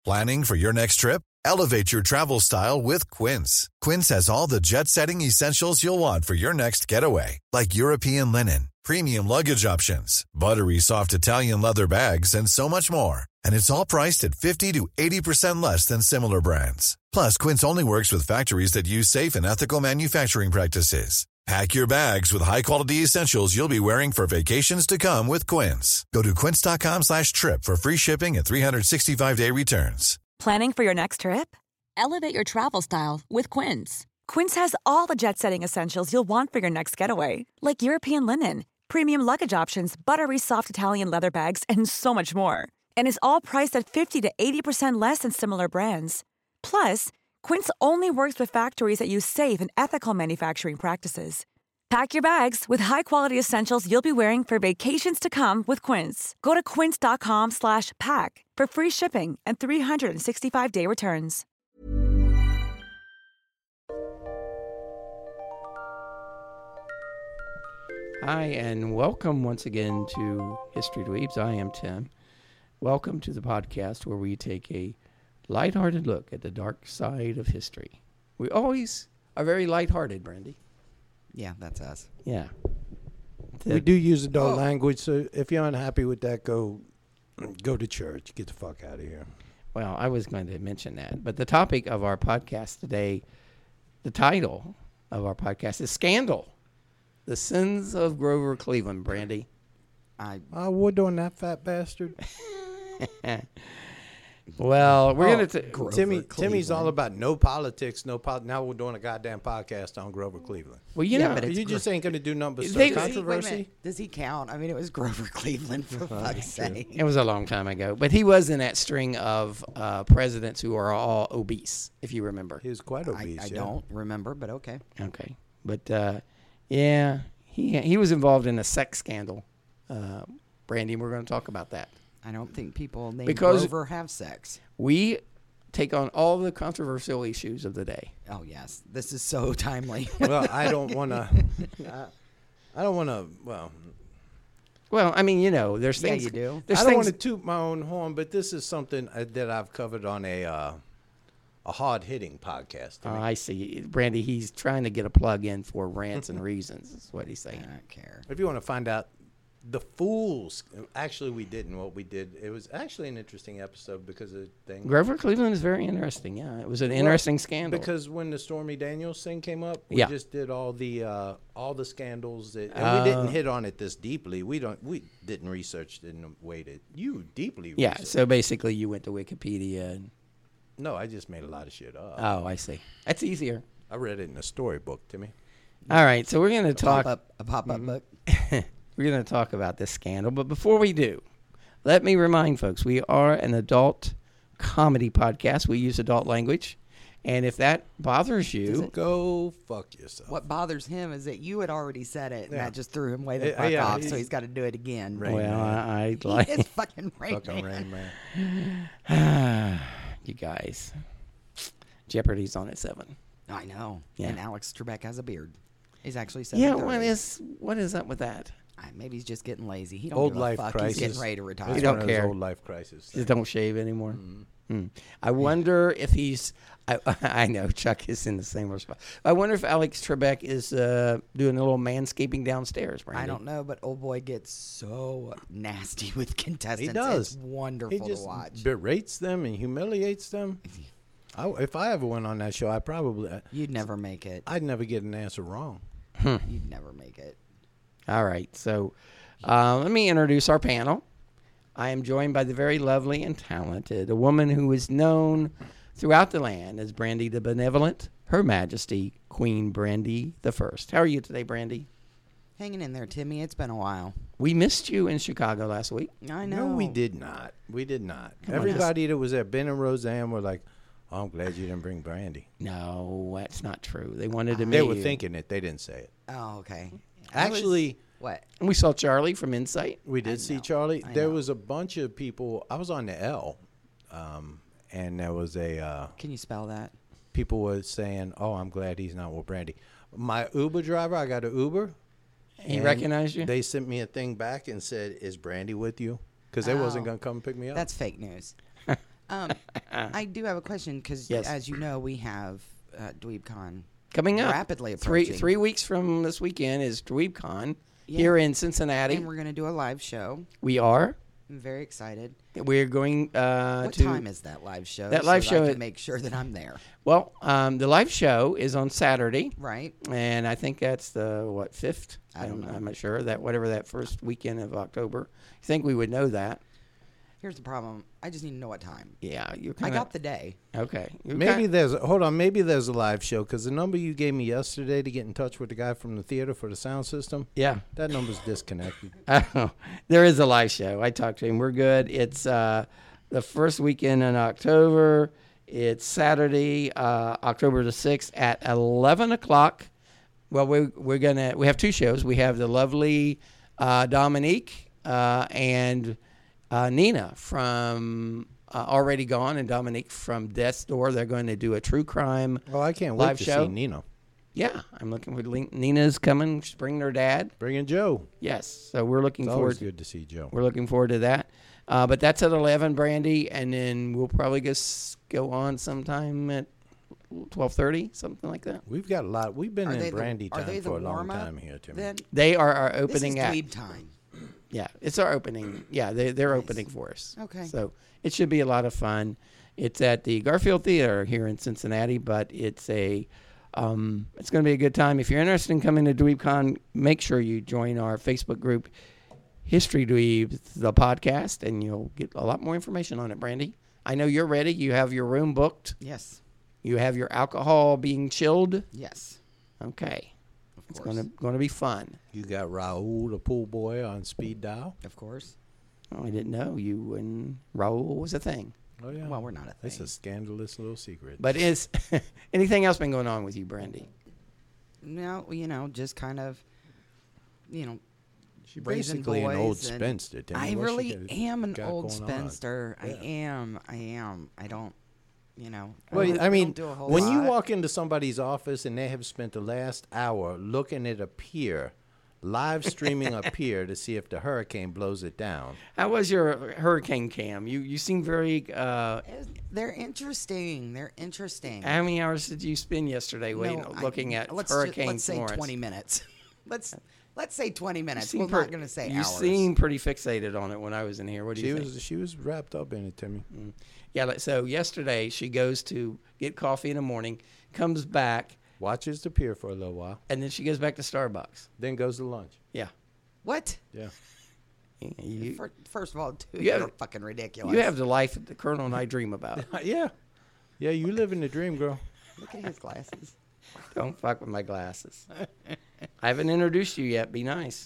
Planning for your next trip? Elevate your travel style with Quince. Quince has all the jet-setting essentials you'll want for your next getaway, like European linen, premium luggage options, buttery soft Italian leather bags, and so much more. And it's all priced at 50 to 80% less than similar brands. Plus, Quince only works with factories that use safe and ethical manufacturing practices. Pack your bags with high-quality essentials you'll be wearing for vacations to come with Quince. Go to quince.com/trip for free shipping and 365-day returns. Planning for your next trip? Elevate your travel style with Quince. Quince has all the jet-setting essentials you'll want for your next getaway, like European linen, premium luggage options, buttery soft Italian leather bags, and so much more. And is all priced at 50 to 80% less than similar brands. Plus, Quince only works with factories that use safe and ethical manufacturing practices. Pack your bags with high-quality essentials you'll be wearing for vacations to come with Quince. Go to quince.com/pack for free shipping and 365-day returns. Hi, and welcome once again to History Dweebs. I am Tim. Welcome to the podcast where we take a lighthearted look at the dark side of history. We always are very lighthearted, Brandy. Yeah, that's us. Yeah. We do use adult language, so if you're unhappy with that, go to church. Get the fuck out of here. Well, I was going to mention that. But the topic of our podcast today, the title of our podcast is Scandal. The Sins of Grover Cleveland, Brandy. I would on that fat bastard. Well, we're going to... Timmy's all about no politics, Now we're doing a goddamn podcast on Grover Cleveland. Well, you know... But you just ain't going to do nothing but start controversy. Does he count? I mean, it was Grover Cleveland, for fuck's sake. It was a long time ago. But he was in that string of presidents who are all obese, if you remember. He was quite obese, I don't remember, but okay. Okay. But, yeah, he was involved in a sex scandal. Brandy, we're going to talk about that. I don't think people named Grover have sex. We take on all the controversial issues of the day. Oh, yes. This is so timely. Well, I don't want to, Well, I mean, you know, there's things. Yeah, you I do. don't want to toot my own horn, but this is something that I've covered on a hard-hitting podcast. Oh, I see. Brandy, he's trying to get a plug in for Rants and Reasons, is what he's saying. I don't care. If you want to find out the fools, actually we didn't. What we did, it was actually an interesting episode because of the thing. Grover Cleveland is very interesting, yeah. It was an interesting scandal. Because when the Stormy Daniels thing came up, we just did all the scandals, and we didn't hit on it this deeply. We didn't research it in a way that you deeply researched. Yeah, so basically you went to Wikipedia and... No, I just made a lot of shit up. Oh, I see. That's easier. I read it in a storybook, Timmy. All right, so we're going to talk... A pop-up book. We're going to talk about this scandal, but before we do, let me remind folks, we are an adult comedy podcast. We use adult language, and if that bothers you... Go fuck yourself. What bothers him is that you had already said it, and that just threw him way the fuck off, so he's got to do it again. I like... He is fucking Rain Fucking Man. Rain Man. You guys. Jeopardy's on at 7. I know. Yeah. And Alex Trebek has a beard. He's actually 7. Yeah, what is up with that? Maybe he's just getting lazy. He don't Old give life a fuck. crisis. He's getting ready to retire. It's don't one of those care. old life crisis. Just don't shave anymore. I wonder if he's... I know Chuck is in the same spot. I wonder if Alex Trebek is doing a little manscaping downstairs, Brandy. I don't know, but old boy gets so nasty with contestants. He does. It's wonderful He just to watch. berates them and humiliates them. If I ever went on that show, You'd never make it. I'd never get an answer wrong. You'd never make it. All right, so let me introduce our panel. I am joined by the very lovely and talented, a woman who is known throughout the land as Brandy the Benevolent, Her Majesty, Queen Brandy the First. How are you today, Brandy? Hanging in there, Timmy. It's been a while. We missed you in Chicago last week. I know. No, we did not. Everybody that was at Ben and Roseanne were like, oh, I'm glad you didn't bring Brandy. No, that's not true. They wanted to meet They were you. thinking it. They didn't say it. Oh, okay. Actually, what? And we saw Charlie from Insight. we did see Charlie. There was a bunch of people. I was on the L, and there was Can you spell that? people were saying, oh, I'm glad he's not with Brandy. My Uber driver, I got an Uber. He and recognized you? They sent me a thing back and said, is Brandy with you? Because they wasn't going to come pick me up. That's fake news. I do have a question because, Yes. as you know, we have DweebCon coming up. rapidly approaching. 3 weeks from this weekend is DweebCon here in Cincinnati. And we're going to do a live show. We are. I'm very excited. We're going What time is that live show? That live show I can make sure that I'm there. Well, the live show is on Saturday. Right. And I think that's the, 5th? I don't know. I'm not sure. Whatever that first weekend of October. I think we would know that. Here's the problem. I just need to know what time. Yeah. I got the day. Okay. Maybe there's a live show because the number you gave me yesterday to get in touch with the guy from the theater for the sound system. Yeah. That number's disconnected. Oh, there is a live show. I talked to him. We're good. It's the first weekend in October. It's Saturday, October the 6th at 11 o'clock. Well, we have 2 shows. We have the lovely Dominique and Nina from Already Gone and Dominique from Death's Door. They're going to do a true crime Well, I can't wait live to show. see Nina. Yeah, I'm looking for Nina's coming. She's bringing her dad. Bringing Joe. Yes, so we're looking It's forward. always good to see Joe. We're looking forward to that. But that's at 11, Brandy, and then we'll probably just go on sometime at 12:30, something like that. We've got a lot. We've been Are they in Brandy are they time for a long warm-up time here, Timmy. Then? They are our This is opening act. dweeb time. Yeah, it's our opening. Yeah, they're opening for us. Okay. So it should be a lot of fun. It's at the Garfield Theater here in Cincinnati, but it's going to be a good time. If you're interested in coming to DweebCon, make sure you join our Facebook group, History Dweeb, the podcast, and you'll get a lot more information on it, Brandy. I know you're ready. You have your room booked. Yes. You have your alcohol being chilled. Yes. Okay. Of It's course. going to be fun. You got Raul, the pool boy, on speed dial. Of course. Oh, I didn't know you and Raul was a thing. Oh yeah. Well, we're not a It's thing. a scandalous little secret. But is anything else been going on with you, Brandy? No, just kind of, She's raising basically an old boys and- spinster. Timmy. I What's she really got- am an got old going on? spinster. Yeah. I am. I don't, Well, I I mean, don't do a whole when you lot. walk into somebody's office and they have spent the last hour looking at a pier, live streaming a pier to see if the hurricane blows it down. How was your hurricane cam? You seem very. They're interesting. They're interesting. How many hours did you spend yesterday looking at Hurricane let's say Florence? 20 minutes. let's say 20 minutes. You We're seem not going to say you hours. seem pretty fixated on it when I was in here. What do you think? She was wrapped up in it, Timmy. Yeah. So yesterday she goes to get coffee in the morning, comes back, Watches the pier for a little while, and then she goes back to Starbucks. then goes to lunch. Yeah. What? Yeah. You, First of all, dude, You have- you're fucking ridiculous. you have the life that the Colonel and I dream about. Yeah. Yeah, you live in the dream, girl. Look at his glasses. Don't fuck with my glasses. I haven't introduced you yet. Be nice.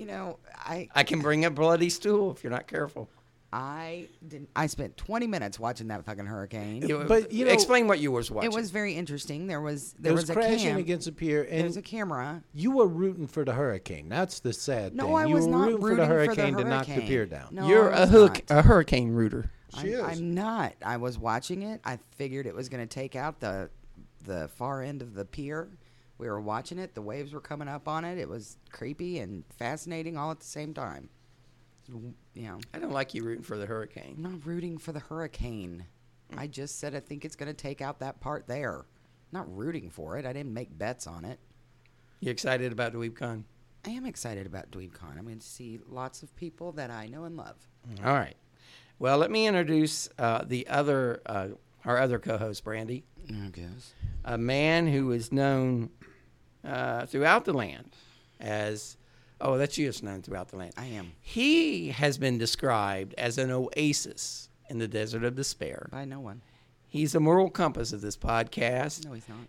I can bring a bloody stool if you're not careful. I spent 20 minutes watching that fucking hurricane. But, explain what you was watching. It was very interesting. There was It was a crashing cam. against a pier, There was and a camera. you were rooting for the hurricane. That's the sad No, thing. I You was were not rooting for the hurricane to knock the hurricane. pier down. No, You're I a was not. a hurricane rooter. I'm not. I was watching it. I figured it was going to take out the far end of the pier. We were watching it. The waves were coming up on it. It was creepy and fascinating all at the same time. I don't like you rooting for the hurricane. I'm not rooting for the hurricane. I just said I think it's going to take out that part there. Not rooting for it. I didn't make bets on it. You excited about DweebCon? I am excited about DweebCon. I'm going to see lots of people that I know and love. All right. Well, let me introduce our other co-host, Brandy, I guess. a man who is known throughout the land as. Oh, that's you that's known throughout the land. I am. He has been described as an oasis in the desert of despair. By no one. He's the moral compass of this podcast. No, he's not.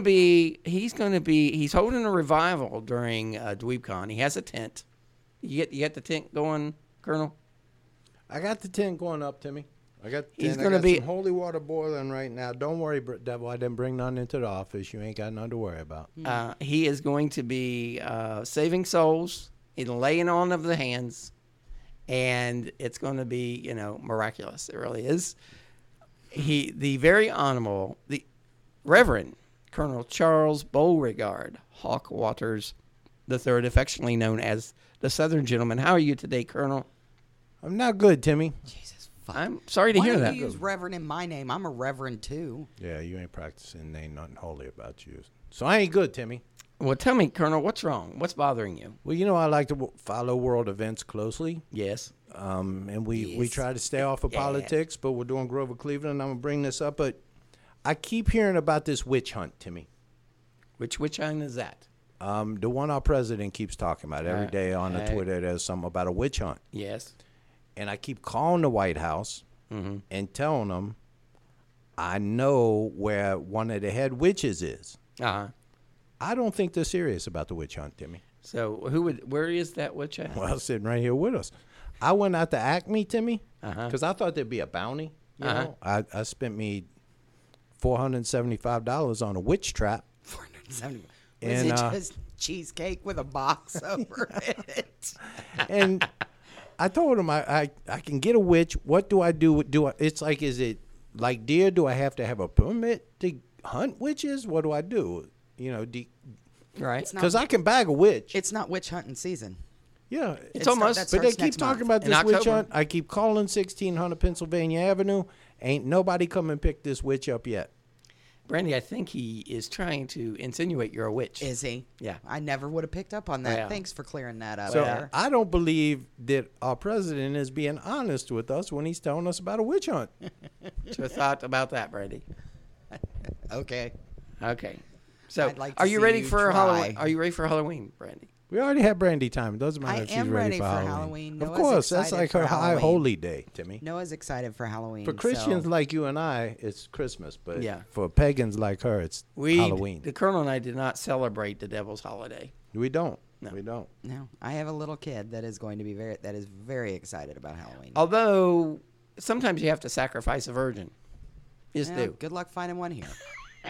He's holding a revival during DweebCon. He has a tent. You get the tent going, Colonel? I got the tent going up, Timmy. I got the He's tent. gonna I got be- some holy water boiling right now. Don't worry, Devil. I didn't bring none into the office. You ain't got none to worry about. He is going to be saving souls in laying on of the hands, and it's going to be, miraculous. It really is. The very honorable, the Reverend Colonel Charles Beauregard Hawk Waters III, affectionately known as the Southern Gentleman. How are you today, Colonel? I'm not good, Timmy. Jesus I'm sorry to Why hear don't that. you use Reverend in my name? I'm a Reverend too. Yeah, you ain't practicing. Ain't nothing holy about you. So I ain't good, Timmy. Well, tell me, Colonel, what's wrong? What's bothering you? Well, I like to follow world events closely. Yes. And we try to stay off of politics, but we're doing Grover Cleveland. I'm going to bring this up, but I keep hearing about this witch hunt, Timmy. Which hunt is that? The one our president keeps talking about every day on the Twitter. There's something about a witch hunt. Yes. And I keep calling the White House and telling them I know where one of the head witches is. Uh-huh. I don't think they're serious about the witch hunt, Timmy. So where is that witch hunt? Well, sitting right here with us. I went out to Acme, Timmy, because I thought there'd be a bounty. You know, I spent me $475 on a witch trap. $470. And, Was it just cheesecake with a box over it? And I told him I can get a witch. What do I do? It's like, is it like deer? Do I have to have a permit to hunt witches? What do I do? Right. Because I can bag a witch. It's not witch hunting season. Yeah, It's almost. that but they starts keep next talking month. about In this witch October. hunt. I keep calling 1600 Pennsylvania Avenue. Ain't nobody come and pick this witch up yet. Brandy, I think he is trying to insinuate you're a witch. Is he? Yeah. I never would have picked up on that. Yeah. Thanks for clearing that up. So there. I don't believe that our president is being honest with us when he's telling us about a witch hunt. What's your thought about that, Brandy? Okay. Okay. So, I'd like to are you see ready you for try. Halloween? Are you ready for Halloween, Brandy? We already had Brandy time. It doesn't matter I if she's am ready ready for for Halloween. Halloween. Of Noah's course, that's excited like for her high Halloween. holy day, Timmy. Noah's excited for Halloween. For Christians so- like you and I, it's Christmas, but Yeah. for pagans like her, it's Halloween. The Colonel and I did not celebrate the Devil's Holiday. We don't. No. We don't. No, I have a little kid that is going to be very excited about Halloween. Although, sometimes you have to sacrifice a virgin. Just Yeah, do. good luck finding one here.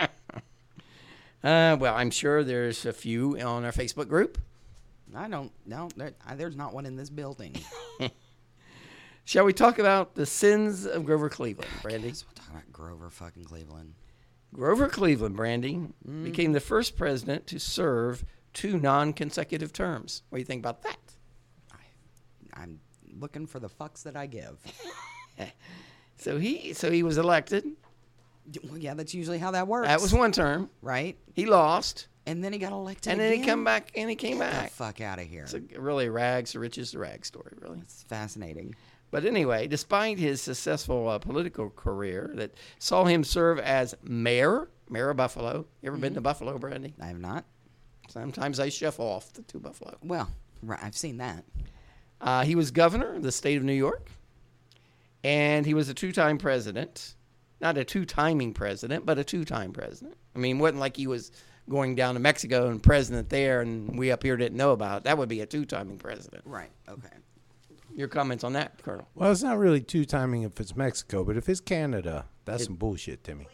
Well, I'm sure there's a few on our Facebook group. I don't. No, there's not one in this building. Shall we talk about the sins of Grover Cleveland, Brandy? We'll talk about Grover fucking Cleveland. Grover Cleveland, Brandy, became the first president to serve 2 non-consecutive terms. What do you think about that? I'm looking for the fucks that I give. So he was elected. Well, yeah, that's usually how that works. That was one term. right. He lost, And then he got elected and then again? he came back, and he came Get back. the fuck out of here. It's a really rags to riches to rags story, really. It's fascinating. But anyway, despite his successful political career that saw him serve as mayor of Buffalo. You ever been to Buffalo, Brandy? I have not. Sometimes I shuffle off to Buffalo. Well, right, I've seen that. He was governor of the state of New York, and he was a 2-time president. Not a 2-timing president, but a 2-time president. I mean, it wasn't like he was going down to Mexico and president there, and we up here didn't know about it. That would be a 2-timing president. Right. Okay. Your comments on that, Colonel? Well, it's not really 2-timing if it's Mexico, but if it's Canada, that's some bullshit, Timmy.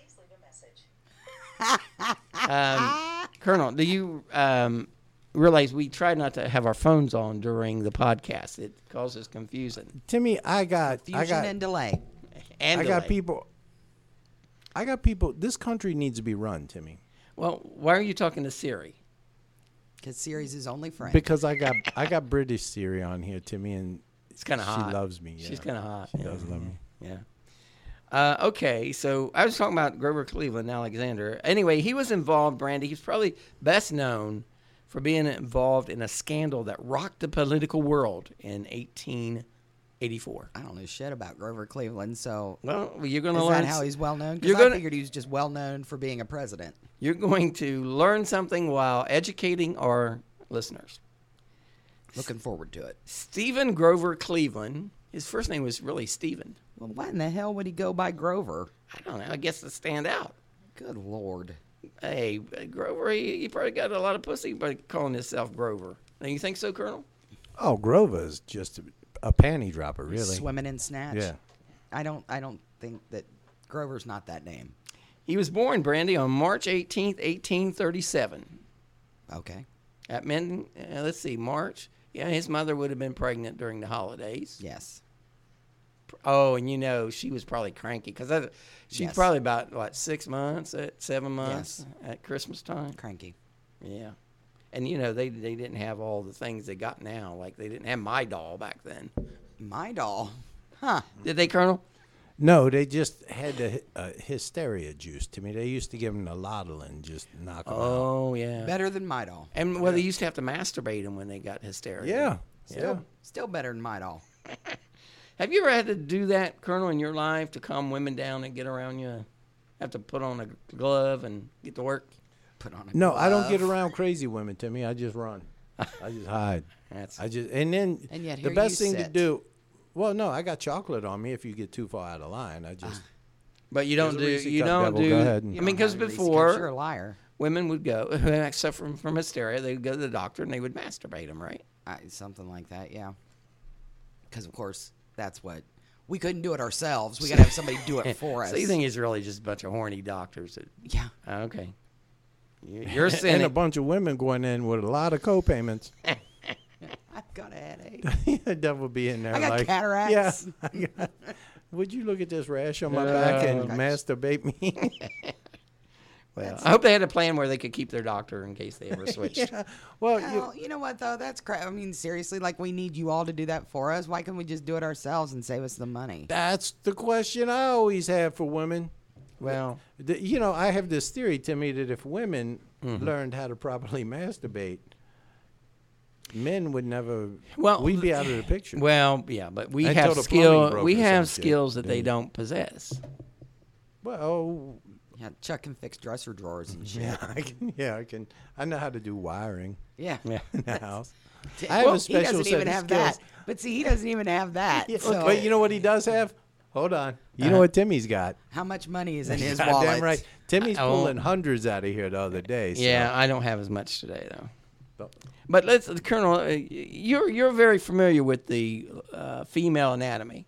Colonel, do you realize we try not to have our phones on during the podcast? It causes confusion. Timmy, I got Fusion and delay. And I got delay. people. This country needs to be run, Timmy, Well, why are you talking to Siri? Because Siri's his only friend. because I got British Siri on here, Timmy, and It's kind of hot. she loves me. Yeah. She's kind of hot. She does love me. Yeah. Okay, so I was talking about Grover Cleveland, Alexander. Anyway, he was involved, Brandy. He's probably best known for being involved in a scandal that rocked the political world in 1884. I don't know shit about Grover Cleveland, so Well, you're going to is learn. that how he's well known? You're Because I gonna- figured he was just well known for being a president. You're going to learn something while educating our listeners. Looking forward to it. Stephen Grover Cleveland. His first name was really Stephen. Well, why in the hell would he go by Grover? I don't know. I guess to stand out. Good Lord. Hey, Grover, he probably got a lot of pussy by calling himself Grover. Don't you think so, Colonel? Oh, Grover is just a panty dropper, really. Swimming in snatch. Yeah. I don't think that Grover's not that name. He was born, Brandy, on March 18th, 1837. Okay. That meant, let's see, March. Yeah, his mother would have been pregnant during the holidays. Yes. Oh, and she was probably cranky because she's Yes. probably about, 6 months, 7 months at Christmas time. Cranky. Yeah. And, they didn't have all the things they got now. Like, they didn't have My Doll back then. My doll. Huh. Did they, Colonel? No, they just had the hysteria juice to me. They used to give them the Lodel and just knock them out. Oh, yeah. Better than Midol. And well, they used to have to masturbate them when they got hysteria. Yeah. Still better than Midol. Have you ever had to do that, Colonel, in your life to calm women down and get around you? Have to put on a glove and get to work? Put on a No, glove. I don't get around crazy women, Timmy. I just run. I just hide. And yet the here best you thing to sit. do. Well, no, I got chocolate on me. If you get too far out of line, I just. But you don't do. There's a You Reese don't Cup do. Devil. Go ahead. I You mean, because You're a before liar. women would go, except from hysteria, they would go to the doctor and they would masturbate them, right? Something like that, yeah. Because, of course, that's what... We couldn't do it ourselves. We got to have somebody do it for us. So you think it's really just a bunch of horny doctors? Yeah. Okay. You're and cynic. a bunch of women going in with a lot of co-payments. I've got a headache. The devil be in there I got like cataracts. Yeah. Would you look at this rash on my back and gosh. masturbate me? Well, I hope they had a plan where they could keep their doctor in case they ever switched. Yeah. Well, Well, you know what, though? That's crap. I mean, seriously, like, we need you all to do that for us. Why can't we just do it ourselves and save us the money? that's the question I always have for women. Well, I have this theory, Timmy, that if women Mm-hmm. learned how to properly masturbate, men would never. Well, we'd be out of the picture. well, yeah, but we Until have the plumbing broke We or have some shit. skills that they don't possess. Well, Yeah, Chuck can fix dresser drawers and shit. yeah, I can. I know how to do wiring Yeah. Yeah. in the house. I have a he special doesn't set even of have skills. that. But see, he doesn't even have that. Yeah, So but you know what he does have? Hold on. You know what Timmy's got? how much money is in his Goddamn wallet? right. Timmy's I won't- pulling hundreds out of here the other day. So. Yeah, I don't have as much today though. But let's, Colonel, you're very familiar with the female anatomy.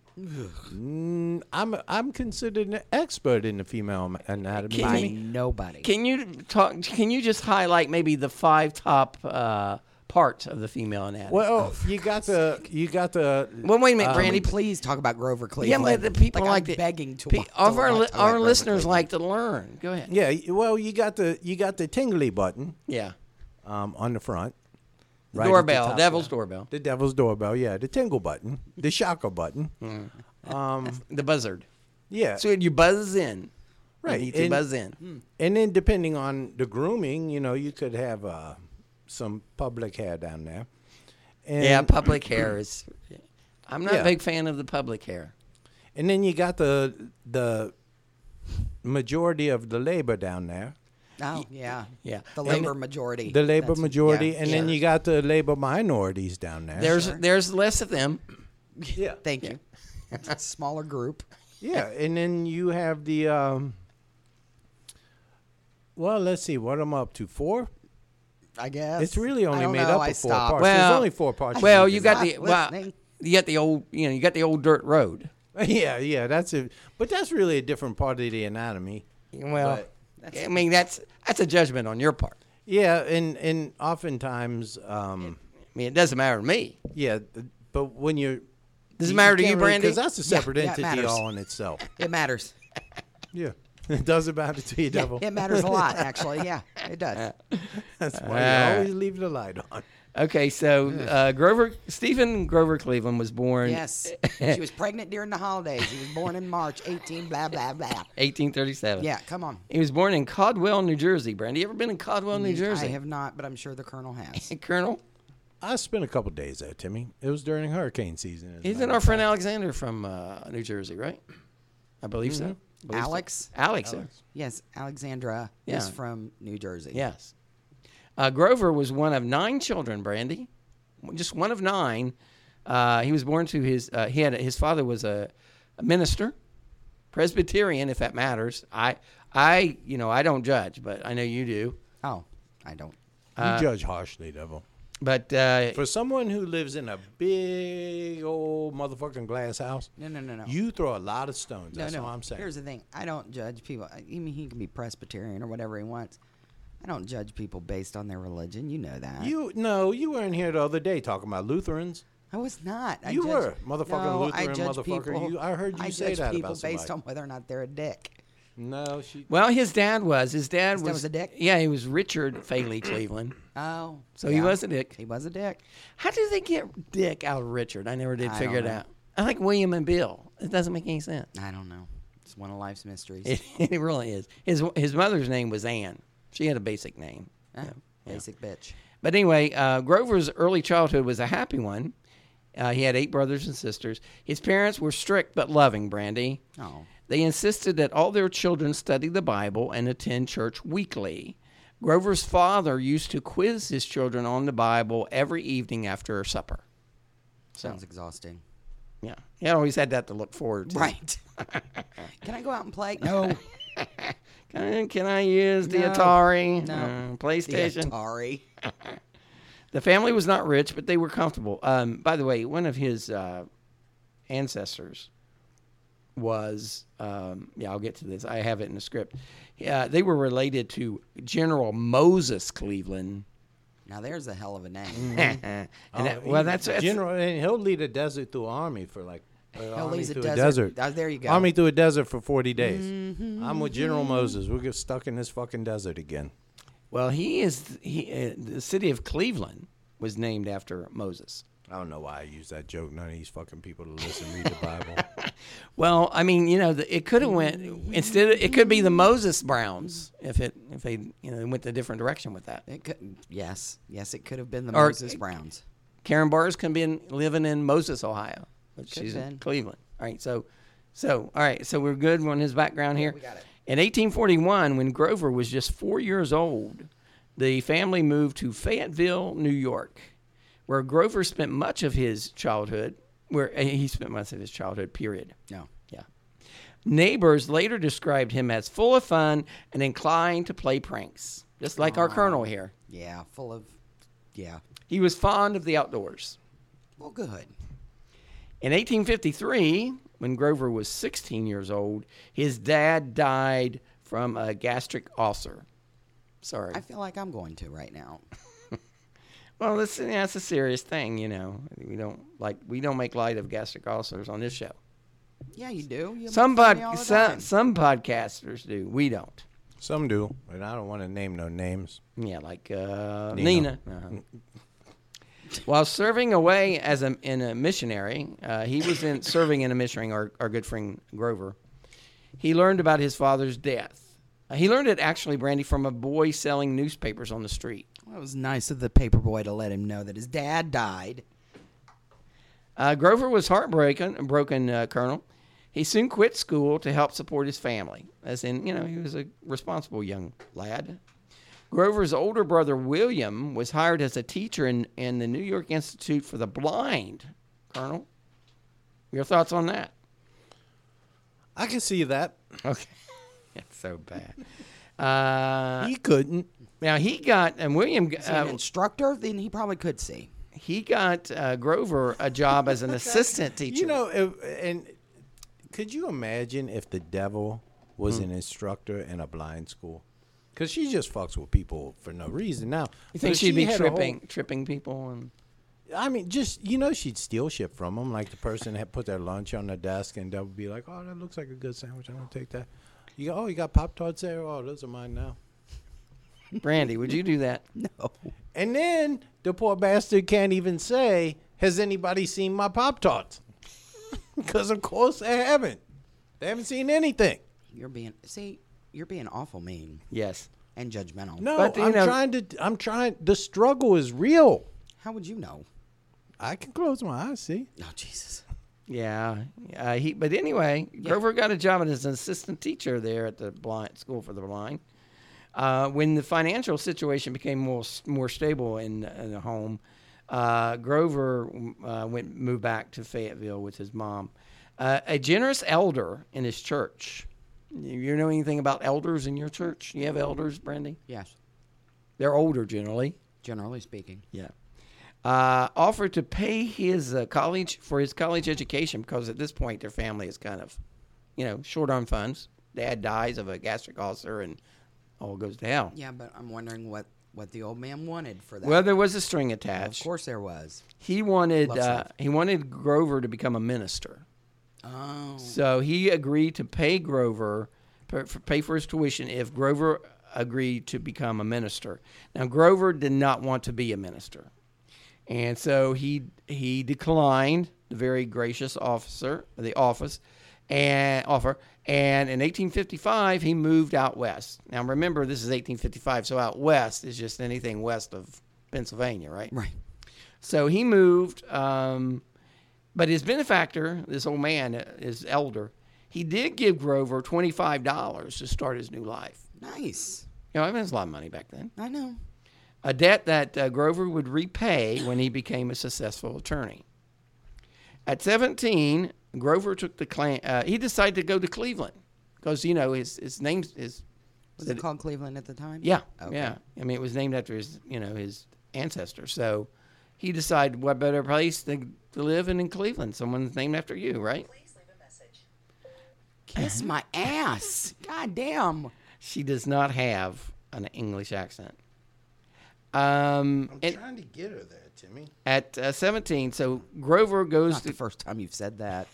I'm considered an expert in the female anatomy. By Timmy. nobody. Can you just highlight maybe the 5 top parts of the female anatomy? Well, you got the. Well, wait a minute, Can we Brandy. please talk about Grover Yeah, Cleveland? but the people I'm like to begging to. our listeners like to learn. Go ahead. Yeah, well, you got the tingly button Yeah. on the front. Right at the Doorbell, top devil's there. doorbell, The devil's doorbell, yeah. The tingle button, the shocker button. the buzzard. Yeah, So you buzz in. Right, You need to and- buzz in. and then depending on the grooming, you could have some public hair down there. And, Yeah, public hair is. I'm not Yeah. a big fan of the public hair. And then you got the majority of the labor down there. Oh yeah, Yeah. The labor majority. The labor That's- majority, yeah, and then sure. you got the labor minorities down there. There's less of them. yeah, Thank you. It's a smaller group. yeah, and then you have the. Well, let's see what I'm up to. 4. I guess It's really I only don't made know, up I of 4 stopped. parts. Well- There's only 4 parts. Well, you got the Stop well, listening. you got the old you got the old dirt road. yeah, that's it. But that's really a different part of the anatomy. Well, But- I mean that's a judgment on your part. Yeah, and oftentimes, I mean, it doesn't matter to me. yeah, but when you're. Does it matter to you, Brandy? Because that's a separate Yeah, it entity matters. all in itself. It matters. Yeah, it doesn't matter to you, Yeah, devil. it matters a lot, actually. Yeah, it does. That's why you always leave the light on. Okay, so Stephen Grover Cleveland was born Yes, she was pregnant during the holidays. He was born in March, 18 blah blah blah. 1837. Yeah, come on. He was born in Caldwell, New Jersey. Brandy, you ever been in Caldwell, New Jersey? I have not, but I'm sure the Colonel has. Colonel? I spent a couple days there, Timmy. It was during hurricane season. as a Isn't matter our of friend fact. Alexander from New Jersey, right? I believe so. Believe so. Alex? Alex. Yes, Alexandra Yeah. is from New Jersey. Yes. Grover was one of 9 children, Brandy. Just one of 9. He was born to his father was a minister, Presbyterian, if that matters. I don't judge, but I know you do. Oh, I don't. You judge harshly, devil. But For someone who lives in a big old motherfucking glass house, No. you throw a lot of stones. No, That's no. all I'm saying. Here's the thing. I don't judge people. I mean, he can be Presbyterian or whatever he wants. I don't judge people based on their religion. You know that. You were in here the other day talking about Lutherans. I was not. I You judge- were, motherfucking no, I Lutheran judge motherfucker. people- I heard you say judge that people about based somebody. on whether or not they're a dick. No, she. well, his dad was. His dad was a dick? Yeah, he was Richard Faley Cleveland. Oh, So he was a dick. He was a dick. How did they get Dick out of Richard? I never did I figure don't it know. out. I like William and Bill. It doesn't make any sense. I don't know. It's one of life's mysteries. It really is. His mother's name was Anne. She had a basic name. Basic bitch. But anyway, Grover's early childhood was a happy one. He had 8 brothers and sisters. His parents were strict but loving, Brandy. Oh. They insisted that all their children study the Bible and attend church weekly. Grover's father used to quiz his children on the Bible every evening after supper. Sounds exhausting. Yeah. He always had that to look forward to. Right. Can I go out and play? No. Can I use the No. Atari? No. PlayStation? The Atari. The family was not rich, but they were comfortable. By the way, one of his ancestors was, I'll get to this. I have it in the script. They were related to General Moses Cleveland. Now there's a hell of a name. That's general. And he'll lead a desert through army for like. He'll lead a desert. There you go. Army through a desert for 40 days. Mm-hmm. I'm with General Moses. We'll get stuck in this fucking desert again. Well, the city of Cleveland was named after Moses. I don't know why I use that joke. None of these fucking people to listen read the Bible. Well, I mean, it could have went instead. It could be the Moses Browns if they went a different direction with that. It could, yes, it could have been the Moses Browns. Karen Barrs could be living in Moses, Ohio, but she's in Cleveland. All right, so all right, so we're good on his background here. We got it. In 1841, when Grover was just 4 years old, the family moved to Fayetteville, New York, where Grover spent much of his childhood. Period. No. Yeah. Neighbors later described him as full of fun and inclined to play pranks, just like our colonel here. Yeah, He was fond of the outdoors. Well, good. In 1853, when Grover was 16 years old, his dad died from a gastric ulcer. Sorry. I feel like I'm going to right now. Well, that's a serious thing, We don't make light of gastric ulcers on this show. Yeah, you do. Some podcasters do. We don't. Some do, but I don't want to name no names. Yeah, like Nina. Uh-huh. While serving away in a missionary, he was serving in a missionary. Our good friend Grover. He learned about his father's death. He learned it actually, Brandy, from a boy selling newspapers on the street. Well, it was nice of the paper boy to let him know that his dad died. Grover was broken, Colonel. He soon quit school to help support his family, as in, he was a responsible young lad. Grover's older brother, William, was hired as a teacher in the New York Institute for the Blind. Colonel, your thoughts on that? I can see that. Okay. It's so bad. He couldn't. Now, he got, and William... an instructor? Then he probably could see. He got Grover a job as an assistant teacher. And could you imagine if the devil was an instructor in a blind school? Because she just fucks with people for no reason. Now, you think she'd be tripping people? And I mean, she'd steal shit from them. Like the person had put their lunch on the desk, and they would be like, "Oh, that looks like a good sandwich. I'm gonna take that." You got Pop-Tarts there? Oh, those are mine now. Brandy, would you do that? No. And then the poor bastard can't even say, "Has anybody seen my Pop-Tarts?" Because of course they haven't. They haven't seen anything. You're being awful mean. Yes. And judgmental. No, but, I'm trying. The struggle is real. How would you know? I can close my eyes, see? Oh, Jesus. Yeah. But anyway, Grover got a job as an assistant teacher there at the School for the Blind. When the financial situation became more stable in the home, Grover moved back to Fayetteville with his mom. A generous elder in his church. You know anything about elders in your church? You have elders, Brandy? Yes. They're older generally. Generally speaking. Yeah. Offered to pay his college education because at this point their family is kind of, short on funds. Dad dies of a gastric ulcer and all goes to hell. Yeah, but I'm wondering what the old man wanted for that. Well, there was a string attached. Of course there was. He wanted Grover to become a minister. Oh. So he agreed to pay Grover, pay for his tuition if Grover agreed to become a minister. Now, Grover did not want to be a minister. And so he declined the very gracious offer, and in 1855 he moved out west. Now remember, this is 1855, so out west is just anything west of Pennsylvania, right? Right. So he moved, but his benefactor, this old man, his elder, he did give Grover $25 to start his new life. Nice. You know, I mean, that's a lot of money back then. I know. A debt that Grover would repay when he became a successful attorney. At 17, Grover took he decided to go to Cleveland because, you know, his name's Was it called Cleveland at the time? Yeah, Okay. yeah. I mean, it was named after his ancestor. So he decided what better place to live than in Cleveland. Someone's named after you, right? Please leave a message. Kiss my ass. God damn. She does not have an English accent. I'm trying to get her there, Timmy. At 17, so Grover goes Not the first time you've said that.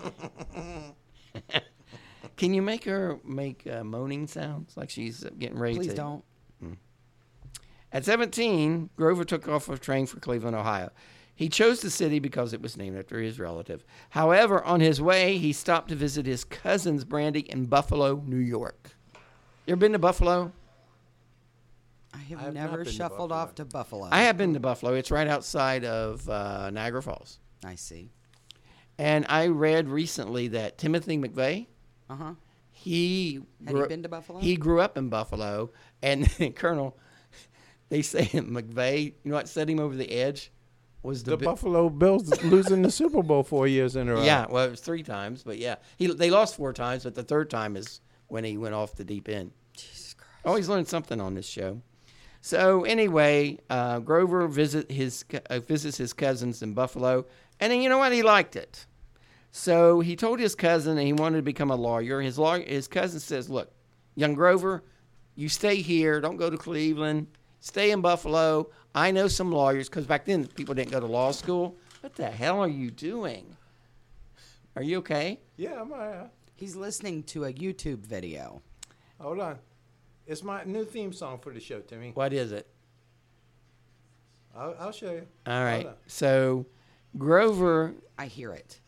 Can you make her make moaning sounds like she's getting ready to? Please don't. At 17, Grover took off a train for Cleveland, Ohio. He chose the city because it was named after his relative. However, on his way, he stopped to visit his cousins, Brandy, in Buffalo, New York. You ever been to Buffalo? I have not never been to shuffled Buffalo. off to Buffalo. I have been to Buffalo. It's right outside of Niagara Falls. I see. And I read recently that Timothy McVeigh, Uh-huh. Had he been to Buffalo? He grew up in Buffalo, and Colonel, they say McVeigh, you know what set him over the edge? Was The Buffalo Bills losing the Super Bowl 4 years in a row. Yeah, well, it was 3 times, but yeah. They lost 4 times, but the third time is when he went off the deep end. Jesus Christ. Always learn something on this show. So anyway, Grover visits his cousins in Buffalo, and then you know what? He liked it. So he told his cousin that he wanted to become a lawyer. His cousin says, "Look, young Grover, you stay here. Don't go to Cleveland. Stay in Buffalo. I know some lawyers," because back then people didn't go to law school. What the hell are you doing? Are you okay? Yeah, I'm all right. He's listening to a YouTube video. Hold on. It's my new theme song for the show, Timmy. What is it? I'll show you. All right. Hold on. So Grover I hear it.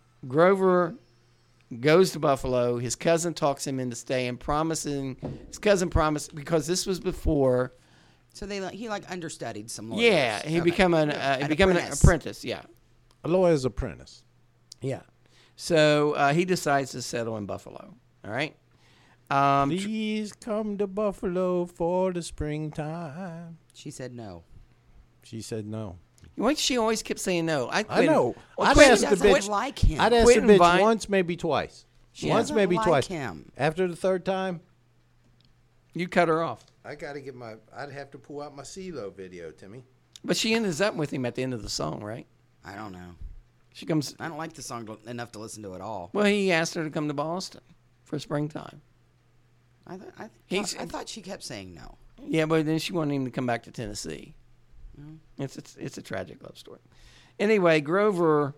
goes to Buffalo. His cousin talks him into staying, his cousin promised, because this was before. So he understudied some lawyers. Yeah, he Okay. became an apprentice. Yeah, A lawyer's apprentice. yeah. So he decides to settle in Buffalo. All right. Please come to Buffalo for the springtime. She said no. She said no. Why she always kept saying no? I know. Well, I'd She ask the doesn't bitch. like him. I'd ask Quit the bitch inviting- once, maybe twice. Once, doesn't maybe like twice. him. After the third time, You cut her off. I gotta get I'd have to pull out my CeeLo video, Timmy. But she ends up with him at the end of the song, right? I don't know. She comes. I don't like the song enough to listen to it all. Well, he asked her to come to Boston for springtime. I thought she kept saying no. Yeah, but then she wanted him to come back to Tennessee. It's a tragic love story. Anyway, Grover,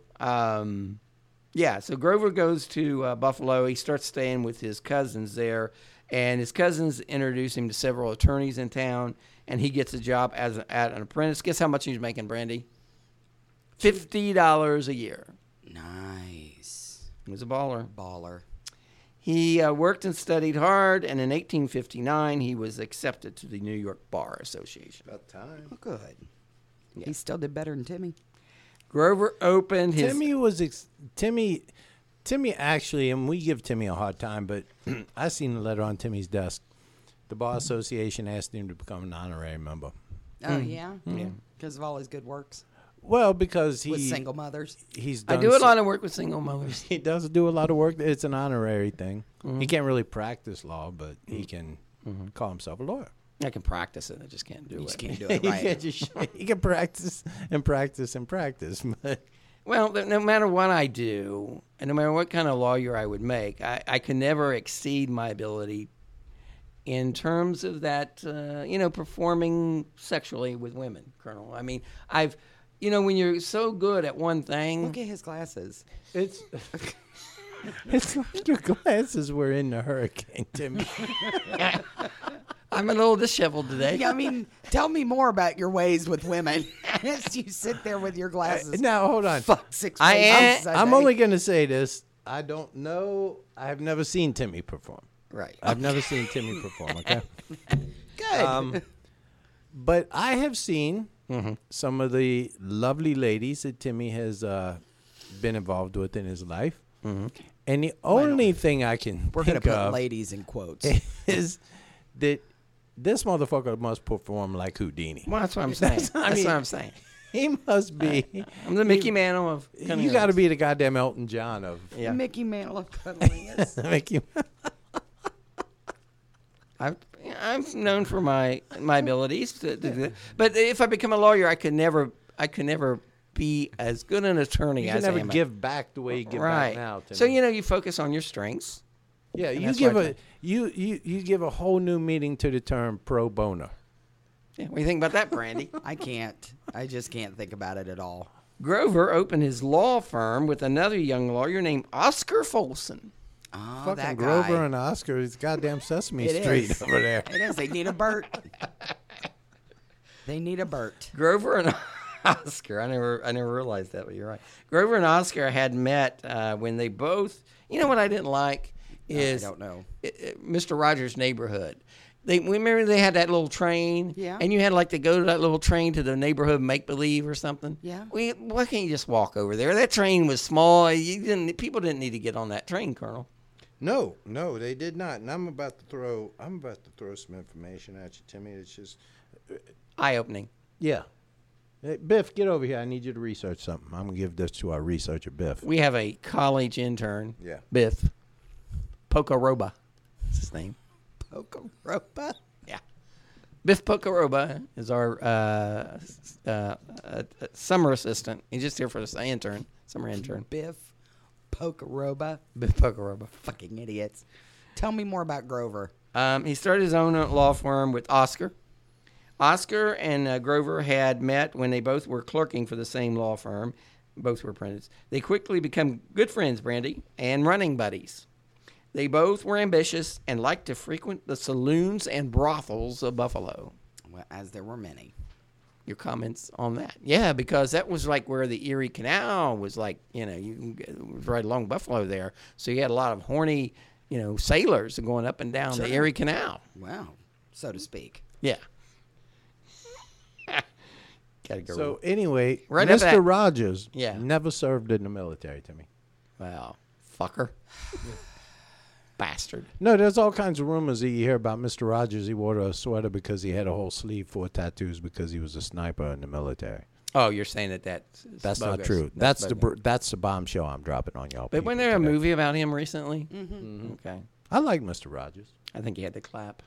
so Grover goes to Buffalo. He starts staying with his cousins there, and his cousins introduce him to several attorneys in town, and he gets a job at an apprentice. Guess how much he's making, Brandy? $50 a year. Nice. He was a baller. Baller. He worked and studied hard, and in 1859, he was accepted to the New York Bar Association. About time. Oh, good. He still did better than Timmy. Grover opened his... Timmy actually, and we give Timmy a hard time, but I seen the letter on Timmy's desk. The Bar Association asked him to become an honorary member. Oh, yeah? Yeah. Because of all his good works Well, because with single mothers. he's I done do a lot of work with single mothers. He does do a lot of work. It's an honorary thing. Mm-hmm. He can't really practice law, but he can call himself a lawyer. I can practice it. I just can't do You it. just can't do it He right. can't he can practice and practice and practice. But Well, no matter what I do, and no matter what kind of lawyer I would make, I can never exceed my ability in terms of that, performing sexually with women, Colonel. I mean, when you're so good at one thing. Look at his glasses. it's it's like your glasses were in the hurricane, Timmy. I'm a little disheveled today. Yeah, I mean, tell me more about your ways with women. As you sit there with your glasses. Now, hold on. Fuck 6 I ways am- on I'm Sunday. only going to say this. I don't know. I have never seen Timmy perform. Right. I've never seen Timmy perform, okay? Good. But I have seen some of the lovely ladies that Timmy has been involved with in his life. And the only thing I can We're going to think put of ladies in quotes. is that this motherfucker must perform like Houdini. Well, that's what I'm saying. That's what I'm saying. He must be. I'm the Mickey Mantle of. You got to be the goddamn Elton John of Yeah. Mickey Mantle of Cuddliness. Mickey. I'm known for my abilities to do that. But if I become a lawyer, I could never be as good an attorney You as can I never am. give back the way you give right. back now. Timmy. So you focus on your strengths. yeah, you that's give what I a you give a whole new meaning to the term pro bono. Yeah, what do you think about that, Brandy? I can't. I just can't think about it at all. Grover opened his law firm with another young lawyer named Oscar Folsom. Oh, Fucking that Grover guy. and Oscar is goddamn Sesame It Street is. over there. It is. They need a Bert. They need a Bert. Grover and Oscar. I never realized that, but you're right. Grover and Oscar had met when they both. You know what I didn't like is I don't know. Mr. Rogers' Neighborhood. Remember they had that little train, Yeah. and you had like to go to that little train to the neighborhood make believe or something. Yeah. Why can't you just walk over there? That train was small. People didn't need to get on that train, Colonel. No, they did not. And I'm about to throw some information at you, Timmy. It's just Eye opening. yeah. Hey, Biff, get over here. I need you to research something. I'm gonna give this to our researcher, Biff. We have a college intern. Yeah. Biff Pocoroba. That's his name. Pocoroba? Yeah. Biff Pocoroba is our summer assistant. He's just here for the intern, summer intern. Biff Pocoroba. Biff Pocoroba. Fucking idiots. Tell me more about Grover. He started his own law firm with Oscar. Oscar and Grover had met when they both were clerking for the same law firm. Both were apprentices. They quickly became good friends, Brandy, and running buddies. They both were ambitious and liked to frequent the saloons and brothels of Buffalo. Well, as there were many. Your comments on that? Yeah, because that was like where the Erie Canal was like, you can get, it was right along Buffalo there. So you had a lot of horny, sailors going up and down the Erie Canal. Wow. So to speak. Yeah. Gotta go. So anyway, Right up Mr. at- Rogers Yeah. never served in the military, Timmy. Wow, fucker. Bastard. No, there's all kinds of rumors that you hear about Mr. Rogers. He wore a sweater because he had a whole sleeve full of tattoos because he was a sniper in the military. Oh, you're saying that's Not bogus. true. That's the bombshell I'm dropping on y'all. But wasn't there a movie about him recently? Mm-hmm. Okay. I like Mr. Rogers. I think he had to clap.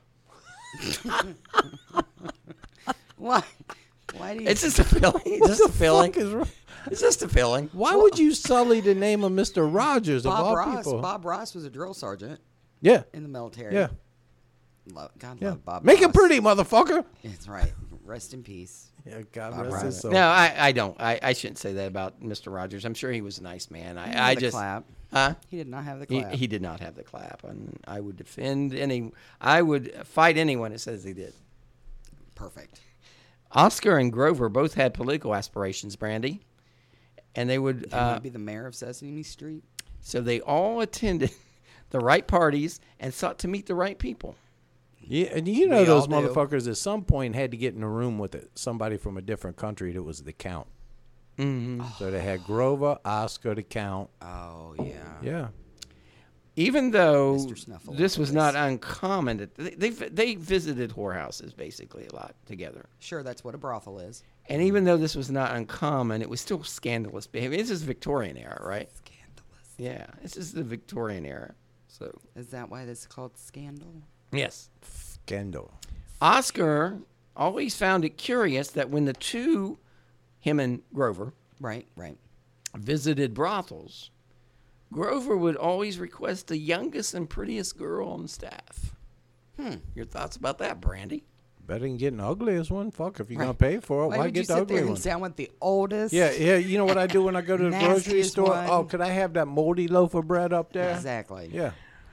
Why? Why do you? It's just a feeling. It's just a feeling. Fuck is wrong? It's just a feeling. Why would you sully the name of Mr. Rogers of Bob all Ross. people? Bob Ross was a drill sergeant Yeah, in the military. yeah, God yeah. love Bob Make Ross. it pretty, motherfucker. That's right. Rest in peace. Yeah, God Bob rest Ross. his soul. No, I don't. I shouldn't say that about Mr. Rogers. I'm sure he was a nice man. He didn't I have the just. clap. Huh? He did not have the He, clap. he did not have the clap, and I would defend I would fight anyone that says he did. Perfect. Oscar and Grover both had political aspirations, Brandy, and they would. Did he want to be the mayor of Sesame Street? So they all attended the right parties and sought to meet the right people. Yeah, and you know We those all do. motherfuckers at some point had to get in a room with somebody from a different country that was the count. Mm-hmm. So they had Grover, Oscar, the count. Oh yeah. Yeah. Even though Mr. Snuffleupagus. this was not uncommon, they visited whorehouses basically a lot together. Sure, that's what a brothel is. And even though this was not uncommon, it was still scandalous behavior. This is Victorian era, right? Scandalous. Yeah, this is the Victorian era. So Is that why this is called scandal? yes, Scandal. Oscar always found it curious that when the two, him and Grover, Right. Right. visited brothels, Grover would always request the youngest and prettiest girl on staff. Your thoughts about that, Brandy? Better than getting the ugliest one. Fuck, if you're going to pay for it, why would you get the sit ugly there and one? say I want the oldest? Yeah, you know what I do when I go to the grocery Nastiest store? one. Oh, could I have that moldy loaf of bread up there? Exactly. Yeah.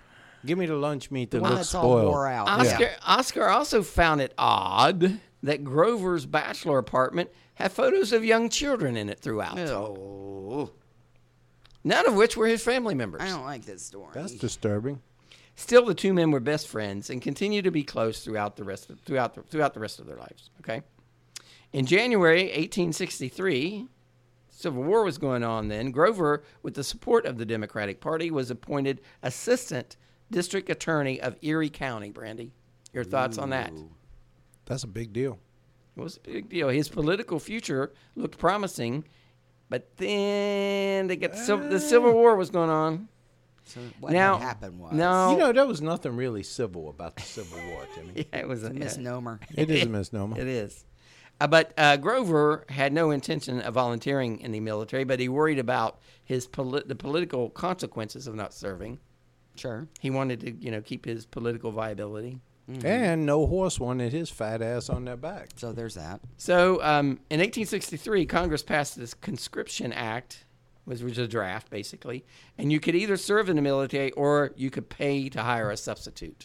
Give me the lunch meat that One looks that's all spoiled. wore out. Oscar also found it odd that Grover's bachelor apartment had photos of young children in it throughout. Oh, None of which were his family members. I don't like this story. That's disturbing. Still, the two men were best friends and continued to be close throughout the rest of their lives. Okay. In January 1863, Civil War was going on then. Grover, with the support of the Democratic Party, was appointed assistant district attorney of Erie County. Brandy, your thoughts on that? That's a big deal. It was a big deal. His political future looked promising, but then the Civil War was going on. So what had happened was There was nothing really civil about the Civil War, Timmy. Yeah, it was a misnomer. It is a misnomer. It is. But Grover had no intention of volunteering in the military, but he worried about the political consequences of not serving. Sure. He wanted to, keep his political viability. Mm-hmm. And no horse wanted his fat ass on their back. So there's that. So in 1863, Congress passed this Conscription Act, which was a draft, basically, and you could either serve in the military or you could pay to hire a substitute.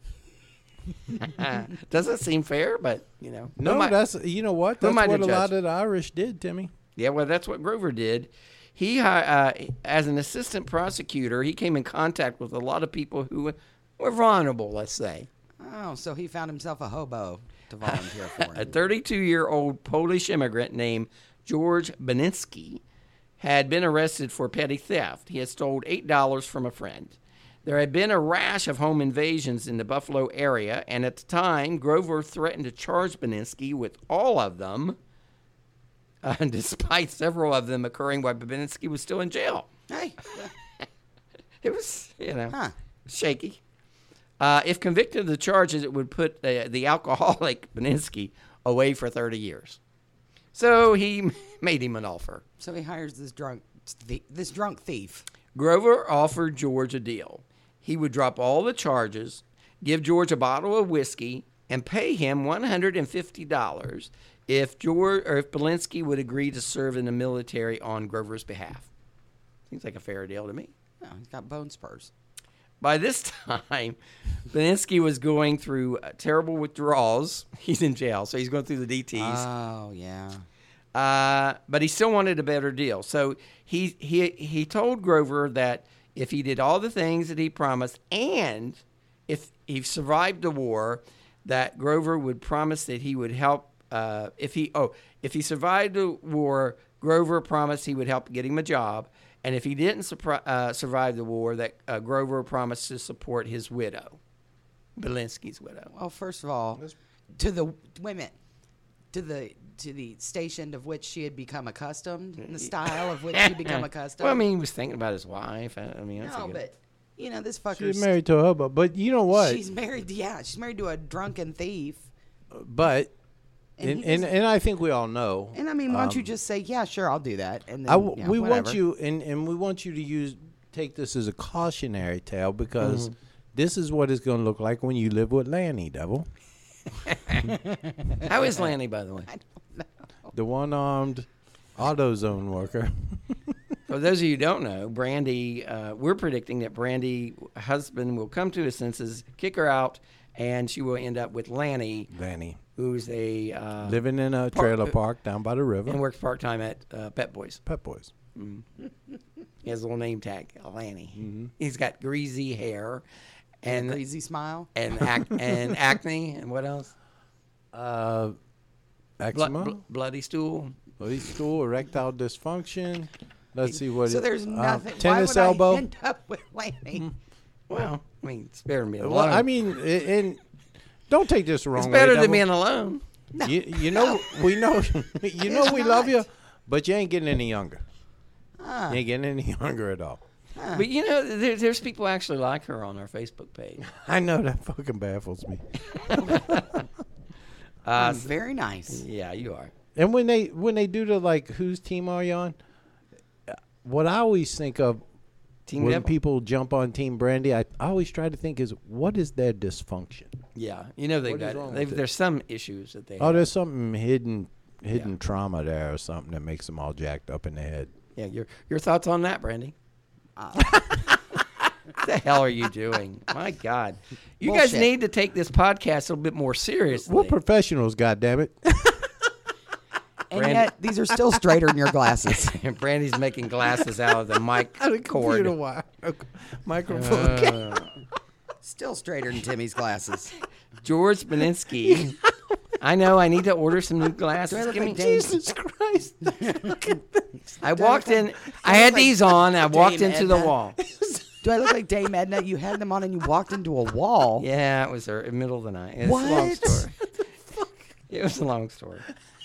Doesn't seem fair, but, No, that's, you know what? That's what a lot of the Irish did, Timmy. Yeah, well, that's what Grover did. He, as an assistant prosecutor, he came in contact with a lot of people who were vulnerable, let's say. Oh, so he found himself a hobo to volunteer for. A 32-year-old Polish immigrant named George Beninsky had been arrested for petty theft. He had stolen $8 from a friend. There had been a rash of home invasions in the Buffalo area, and at the time, Grover threatened to charge Beninsky with all of them, despite several of them occurring while Beninsky was still in jail. Hey. It was, shaky. If convicted of the charges, it would put the alcoholic Beninsky away for 30 years. So he made him an offer. So he hires this drunk thief. Grover offered George a deal. He would drop all the charges, give George a bottle of whiskey, and pay him $150 if Belinsky would agree to serve in the military on Grover's behalf. Seems like a fair deal to me. No, he's got bone spurs. By this time, Belinsky was going through terrible withdrawals. He's in jail, so he's going through the DTs. Oh, yeah. But he still wanted a better deal. So he told Grover that if he did all the things that he promised, and if he survived the war, that Grover would promise that he would help. If he survived the war, Grover promised he would help get him a job. And if he didn't survive the war, that Grover promised to support his widow, Belinsky's widow. Well, first of all, to the station of which she had become accustomed, the style of which she had become accustomed. Well, I mean, he was thinking about his wife. That's but this fucker. She's married to a hobo, but you know what? She's married. Yeah, she's married to a drunken thief. But. And I think we all know. And I mean, why don't you just say, yeah, sure, I'll do that. And then, we whatever. want you, and we want you to take this as a cautionary tale because this is what it's going to look like when you live with Lanny, Devil. How is Lanny, by the way? I don't know. The one-armed AutoZone worker. For those of you who don't know, Brandy, we're predicting that Brandy's husband will come to his senses, kick her out, and she will end up with Lanny. Who's living in a trailer park down by the river and works part-time at Pet Boys. Pet Boys. Mm. He has a little name tag, Lanny. Mm-hmm. He's got greasy hair and greasy smile and and acne and what else? Eczema, bloody stool, erectile dysfunction. Let's see what. So there's nothing. Tennis why would elbow. I end up with Lanny? Well, I mean, spare me alone. Well, I mean, and don't take this the wrong way. It's better Devil. than being alone. No. You know, we know, we love you, but you ain't getting any younger. You ain't getting any younger at all. But there's people actually like her on our Facebook page. I know, that fucking baffles me. Very nice. Yeah, you are. And when they do the whose team are you on? What I always think of Team when Devil? people jump on Team Brandy, I always try to think is what is their dysfunction? Yeah, there's some issues that they. Oh, have. there's something hidden trauma there or something that makes them all jacked up in the head. Yeah, your thoughts on that, Brandy? What the hell are you doing? My God. You guys Bullshit. need to take this podcast a little bit more seriously. We're professionals, goddammit. And yet, these are still straighter than your glasses. Brandy's making glasses out of the mic cord. Microphone. Still straighter than Timmy's glasses. George Belinsky. I know. I need to order some new glasses. look Give like me. Dave- Jesus Christ. I walked in. I had these on. I walked Dame into the Edna? wall. Do I look like Dame Edna? You had them on and you walked into a wall. Yeah, it was the middle of the night. It's What? a long story. It was a long story.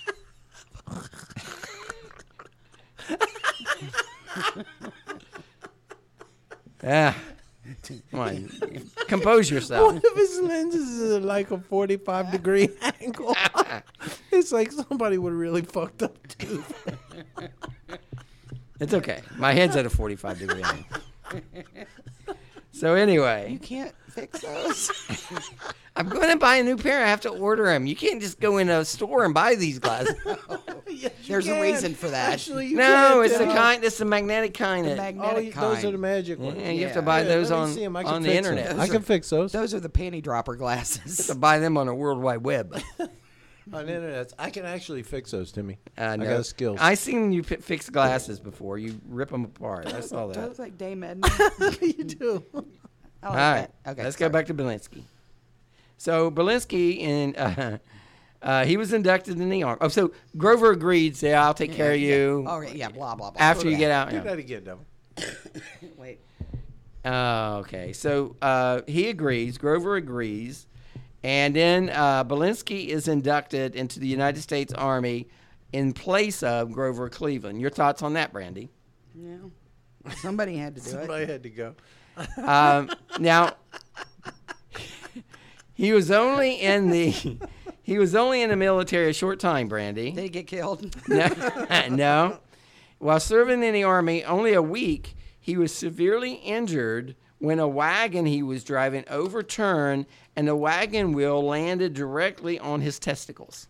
Yeah. Come on. Compose yourself. One of his lenses is at like a 45-degree angle. It's like somebody would really fucked up too. It's okay. My head's at a 45-degree angle. So anyway, You can't fix those. I'm going to buy a new pair. I have to order them. You can't just go in a store and buy these glasses. There's a reason for that. Actually, you No, can't it's the tell. kind. It's the magnetic kind. The that- magnetic kind. Those are the magic ones. Yeah, you have to Yeah. buy Yeah, those let me on see 'em. I can the fix internet. them. I can fix those. Those are the panty dropper You glasses. have to buy them on the World Wide Web. On the internet, I can actually fix those, Timmy. No. I got skills. I seen you fix glasses before. You rip them apart. I saw Do I that. look like Dame Edna? you do. I like All right. that. Okay, Let's sorry. go back to Belinsky. So Belinsky, he was inducted in the Army. Oh, so Grover agreed. Say, I'll take care of you Oh, yeah, blah, blah, blah. after you get out. Do Yeah. that again, devil. Wait. Okay. So he agrees. Grover agrees. And then Belinsky is inducted into the United States Army in place of Grover Cleveland. Your thoughts on that, Brandy? Yeah. Somebody had to do it. Somebody had to go. Now, he was only in the military a short time, Brandy. Did he get killed? No. While serving in the Army only a week, he was severely injured when a wagon he was driving overturned and the wagon wheel landed directly on his testicles.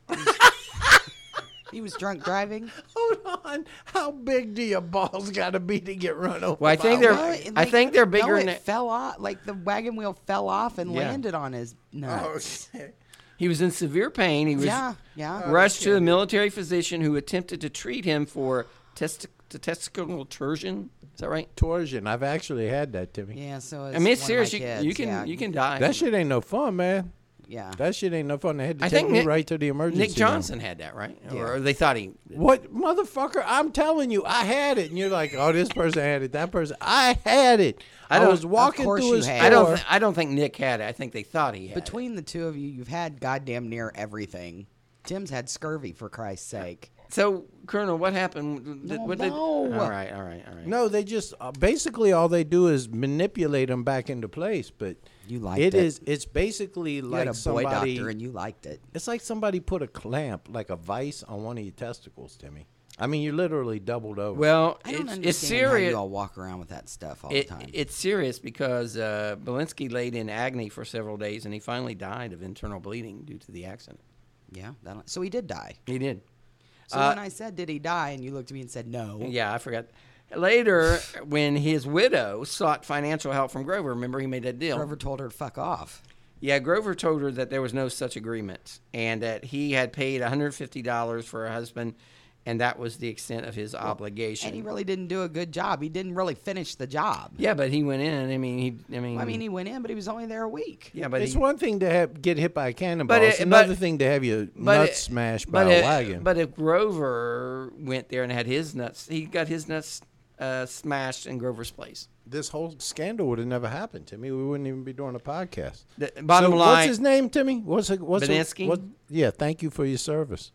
He was drunk driving? Hold on. How big do your balls got to be to get run over? Well, I think by a they're- wagon? I think they're bigger No, than it it. fell off. Like the wagon wheel fell off and Yeah. landed on his nuts. Okay. He was in severe pain. He was Yeah. rushed to a military physician who attempted to treat him for testicular torsion. Is that right? Torsion. I've actually had that, Timmy. Yeah, so I mean, it's one serious. of my You kids, can yeah. you can die. That shit ain't no fun, man. Yeah. That shit ain't no fun. They had to I take think me Nick- right to the emergency Nick room. Johnson had that, right? Or they thought he. What, motherfucker? I'm telling you, I had it. And you're like, oh, this person had it. That person. I had it. I was walking course through you a had store. it. I don't think Nick had it. I think they thought he had it. Between the two of you, you've had goddamn near everything. Tim's had scurvy, for Christ's sake. So, Colonel, what happened? No, What no. All right. No, they just basically all they do is manipulate them back into place. But You liked it. It's basically You like had a boy somebody. doctor and you liked it. It's like somebody put a clamp, like a vice, on one of your testicles, Timmy. I mean, you're literally doubled over. Well, I don't it's understand how serious. you all walk around with that stuff all the time. It's serious because Belinsky laid in agony for several days, and he finally died of internal bleeding due to the accident. Yeah. So he did die. He did. So when I said, did he die? And you looked at me and said, no. Yeah, I forgot. Later, when his widow sought financial help from Grover, remember he made that deal. Grover told her to fuck off. Yeah, Grover told her that there was no such agreement and that he had paid $150 for her husband, and that was the extent of his obligation. And he really didn't do a good job. He didn't really finish the job. Yeah, but he went in. I mean, He went in, but he was only there a week. yeah, but it's he, one thing to get hit by a cannonball. But It's another thing to have your nuts smashed by a wagon. But if Grover went there and had his nuts, he got his nuts smashed in Grover's place. This whole scandal would have never happened, Timmy. We wouldn't even be doing a podcast. The bottom So line, what's his name, Timmy? Belinsky? Yeah, thank you for your service.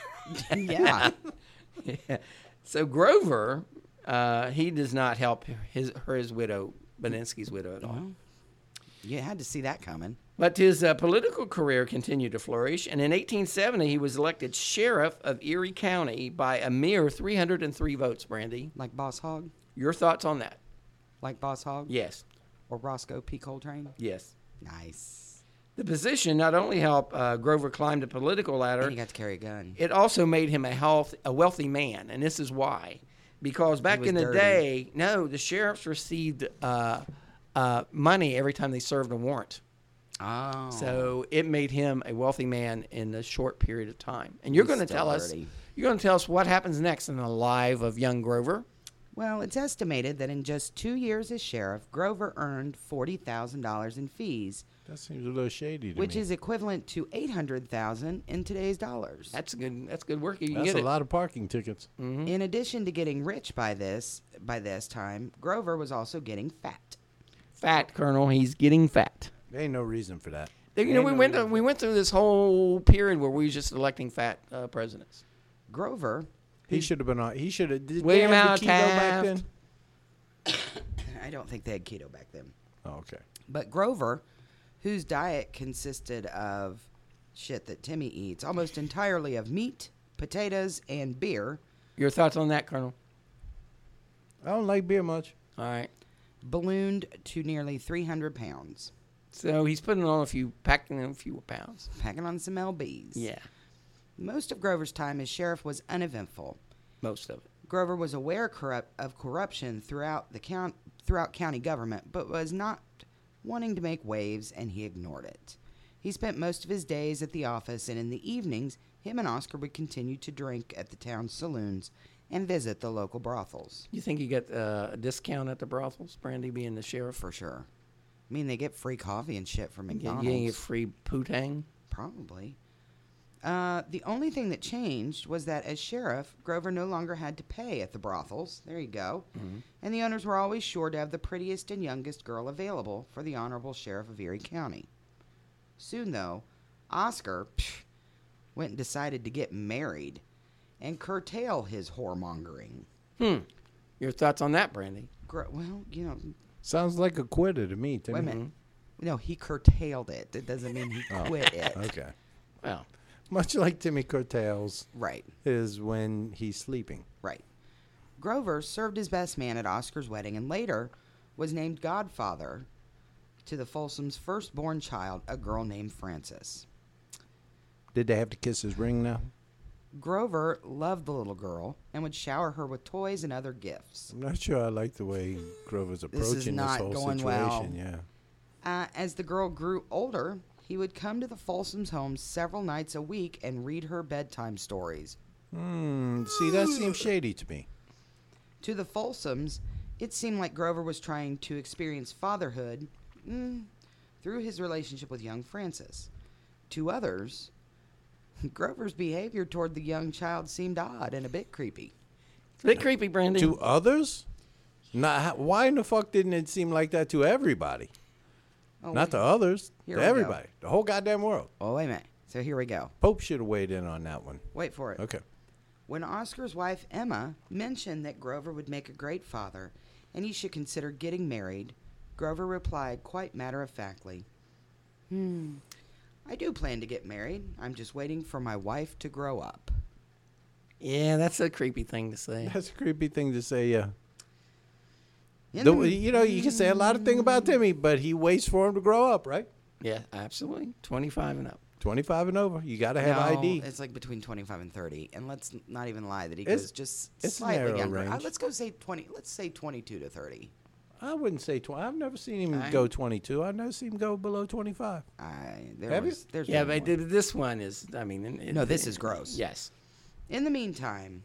Yeah. Yeah. So Grover, he does not help his widow, Belinsky's widow, at all. You had to see that coming. But his political career continued to flourish, and in 1870 he was elected sheriff of Erie County by a mere 303 votes. Brandy, Like Boss Hogg? your thoughts on that? Like Boss Hogg? Yes, Or Roscoe P. Coltrane? yes. Nice. The position not only helped Grover climb the political ladder, And he got to carry a gun. it also made him a wealthy man, and this is why. Because back was in the dirty. day, the sheriffs received money every time they served a warrant. Oh. So it made him a wealthy man in a short period of time. And you're going to tell us what happens next in the life of young Grover. Well, it's estimated that in just 2 years as sheriff, Grover earned $40,000 in fees. That seems a little shady to me. Which is equivalent to $800,000 in today's dollars. That's good work. That's a lot of parking tickets. Mm-hmm. In addition to getting rich by this time, Grover was also getting fat. Fat, Colonel. He's getting fat. There ain't no reason for that. We went through this whole period where we were just electing fat presidents. Grover. He should have been on. He should have. Did William they have Allen the keto back Taft. then? I don't think they had keto back then. Oh, okay. But Grover, whose diet consisted of shit that Timmy eats, almost entirely of meat, potatoes, and beer. Your thoughts on that, Colonel? I don't like beer much. All right. Ballooned to nearly 300 pounds. So he's packing on a few pounds. Packing on some lbs. Yeah. Most of Grover's time as sheriff was uneventful. Most of it. Grover was aware of corruption throughout county government, but was not wanting to make waves, and he ignored it. He spent most of his days at the office, and in the evenings, him and Oscar would continue to drink at the town's saloons and visit the local brothels. You think you get a discount at the brothels, Brandy, being the sheriff? For sure. I mean, they get free coffee and shit from McDonald's. You get free poutang? Probably. The only thing that changed was that as sheriff, Grover no longer had to pay at the brothels. There you go. Mm-hmm. And the owners were always sure to have the prettiest and youngest girl available for the Honorable Sheriff of Erie County. Soon, though, Oscar went and decided to get married and curtail his whoremongering. Your thoughts on that, Brandy? Well, Sounds like a quitter to me. Wait a minute. No, he curtailed it. It doesn't mean he quit it. Okay. Well, much like Timmy curtails. Right. Is when he's sleeping. Right. Grover served as best man at Oscar's wedding and later was named godfather to the Folsom's firstborn child, a girl named Frances. Did they have to kiss his ring now? Grover loved the little girl and would shower her with toys and other gifts. I'm not sure I like the way Grover's approaching this whole situation. Well. Yeah. As the girl grew older, he would come to the Folsom's home several nights a week and read her bedtime stories. See, that seems shady to me. To the Folsoms, it seemed like Grover was trying to experience fatherhood through his relationship with young Frances. To others, Grover's behavior toward the young child seemed odd and a bit creepy. It's a bit creepy, Brandy. To others? Why in the fuck didn't it seem like that to everybody? Not to others, to everybody. The whole goddamn world. Oh, wait a minute. So here we go. Pope should have weighed in on that one. Wait for it. Okay. When Oscar's wife, Emma, mentioned that Grover would make a great father and he should consider getting married, Grover replied quite matter-of-factly, I do plan to get married. I'm just waiting for my wife to grow up. Yeah, that's a creepy thing to say. That's a creepy thing to say, yeah. You can say a lot of things about Timmy, but he waits for him to grow up, right? Yeah, absolutely. 25 and up. 25 and over. You got to have ID. It's like between 25 and 30. And let's not even lie that he goes just it's slightly younger. Range. Let's go say 20. Let's say 22 to 30. I wouldn't say 20. I've never seen him go 22. I've never seen him go below 25. There's yeah, but this one is, I mean. No, this is gross. Yes. In the meantime.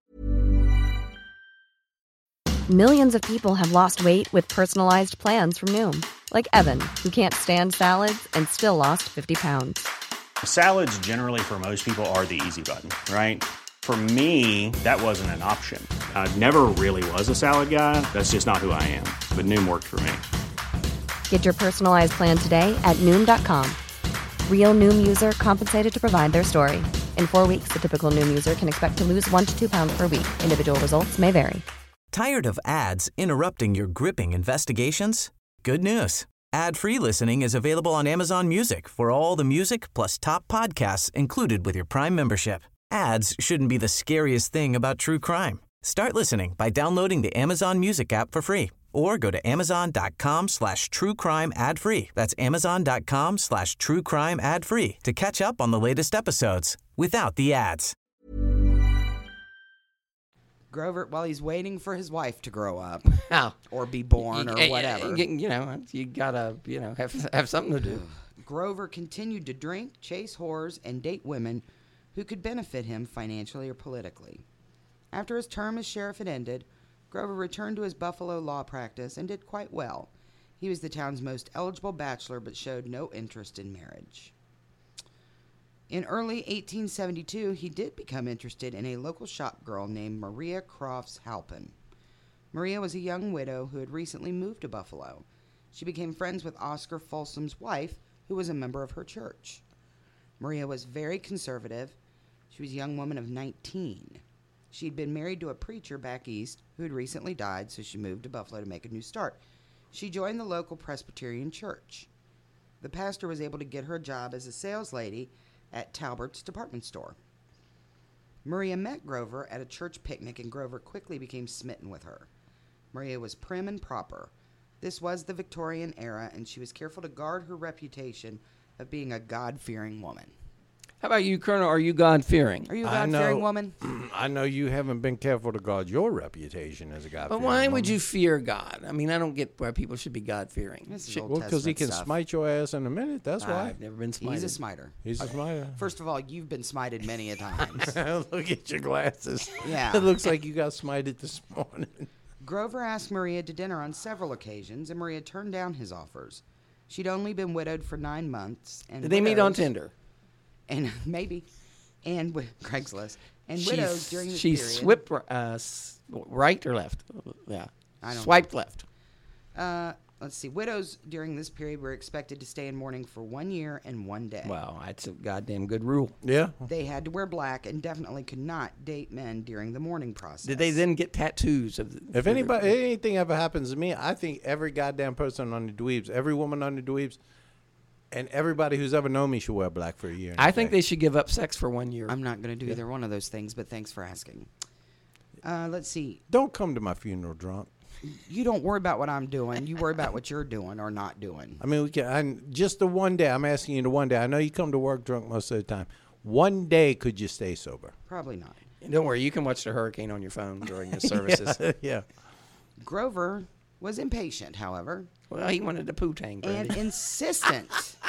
Millions of people have lost weight with personalized plans from Noom. Like Evan, who can't stand salads and still lost 50 pounds. Salads generally for most people are the easy button, right? For me, that wasn't an option. I never really was a salad guy. That's just not who I am. But Noom worked for me. Get your personalized plan today at Noom.com. Real Noom user compensated to provide their story. In 4 weeks, the typical Noom user can expect to lose 1 to 2 pounds per week. Individual results may vary. Tired of ads interrupting your gripping investigations? Good news. Ad-free listening is available on Amazon Music for all the music plus top podcasts included with your Prime membership. Ads shouldn't be the scariest thing about true crime. Start listening by downloading the Amazon Music app for free or go to amazon.com/truecrime ad-free. That's amazon.com/truecrime ad-free to catch up on the latest episodes without the ads. Grover, while he's waiting for his wife to grow up Now, or be born or whatever, you gotta, have something to do. Grover continued to drink, chase whores, and date women who could benefit him financially or politically. After his term as sheriff had ended, Grover returned to his Buffalo law practice and did quite well. He was the town's most eligible bachelor but showed no interest in marriage. In early 1872, he did become interested in a local shop girl named Maria Crofts Halpin. Maria was a young widow who had recently moved to Buffalo. She became friends with Oscar Folsom's wife, who was a member of her church. Maria was very conservative. She was a young woman of 19. She had been married to a preacher back east who had recently died, so she moved to Buffalo to make a new start. She joined the local Presbyterian church. The pastor was able to get her a job as a sales lady at Talbert's department store. Maria met Grover at a church picnic, and Grover quickly became smitten with her. Maria was prim and proper. This was the Victorian era, and she was careful to guard her reputation of being a God-fearing woman. How about you, Colonel? Are you God-fearing? Are you a God-fearing woman? I know you haven't been careful to guard your reputation as a God-fearing But why woman. would you fear God? I mean, I don't get why people should be God-fearing. Well, because he can stuff. smite your ass in a minute. That's why. I've never been smited. He's a smiter. He's a smiter. First of all, you've been smited many a times. Look at your glasses. Yeah. It looks like you got smited this morning. Grover asked Maria to dinner on several occasions, and Maria turned down his offers. She'd only been widowed for 9 months. And Did they meet on Tinder? And maybe. And with Craigslist. And widows during this she period. She swiped right or left? Yeah. I don't Swiped left. Let's see. Widows during this period were expected to stay in mourning for 1 year and 1 day. Wow, that's a goddamn good rule. Yeah. They had to wear black and definitely could not date men during the mourning process. Did they then get tattoos of? If anything ever happens to me, I think every goddamn person on the Dweebs, every woman on the Dweebs, and everybody who's ever known me should wear black for a year. I think they should give up sex for 1 year. I'm not going to do either one of those things, but thanks for asking. Let's see. Don't come to my funeral drunk. You don't worry about what I'm doing. You worry about what you're doing or not doing. I mean, just the one day. I'm asking you the one day. I know you come to work drunk most of the time. One day, could you stay sober? Probably not. And don't worry, you can watch the hurricane on your phone during the services. Yeah. Grover was impatient, however. Well, he wanted the poo-tang. And insistent.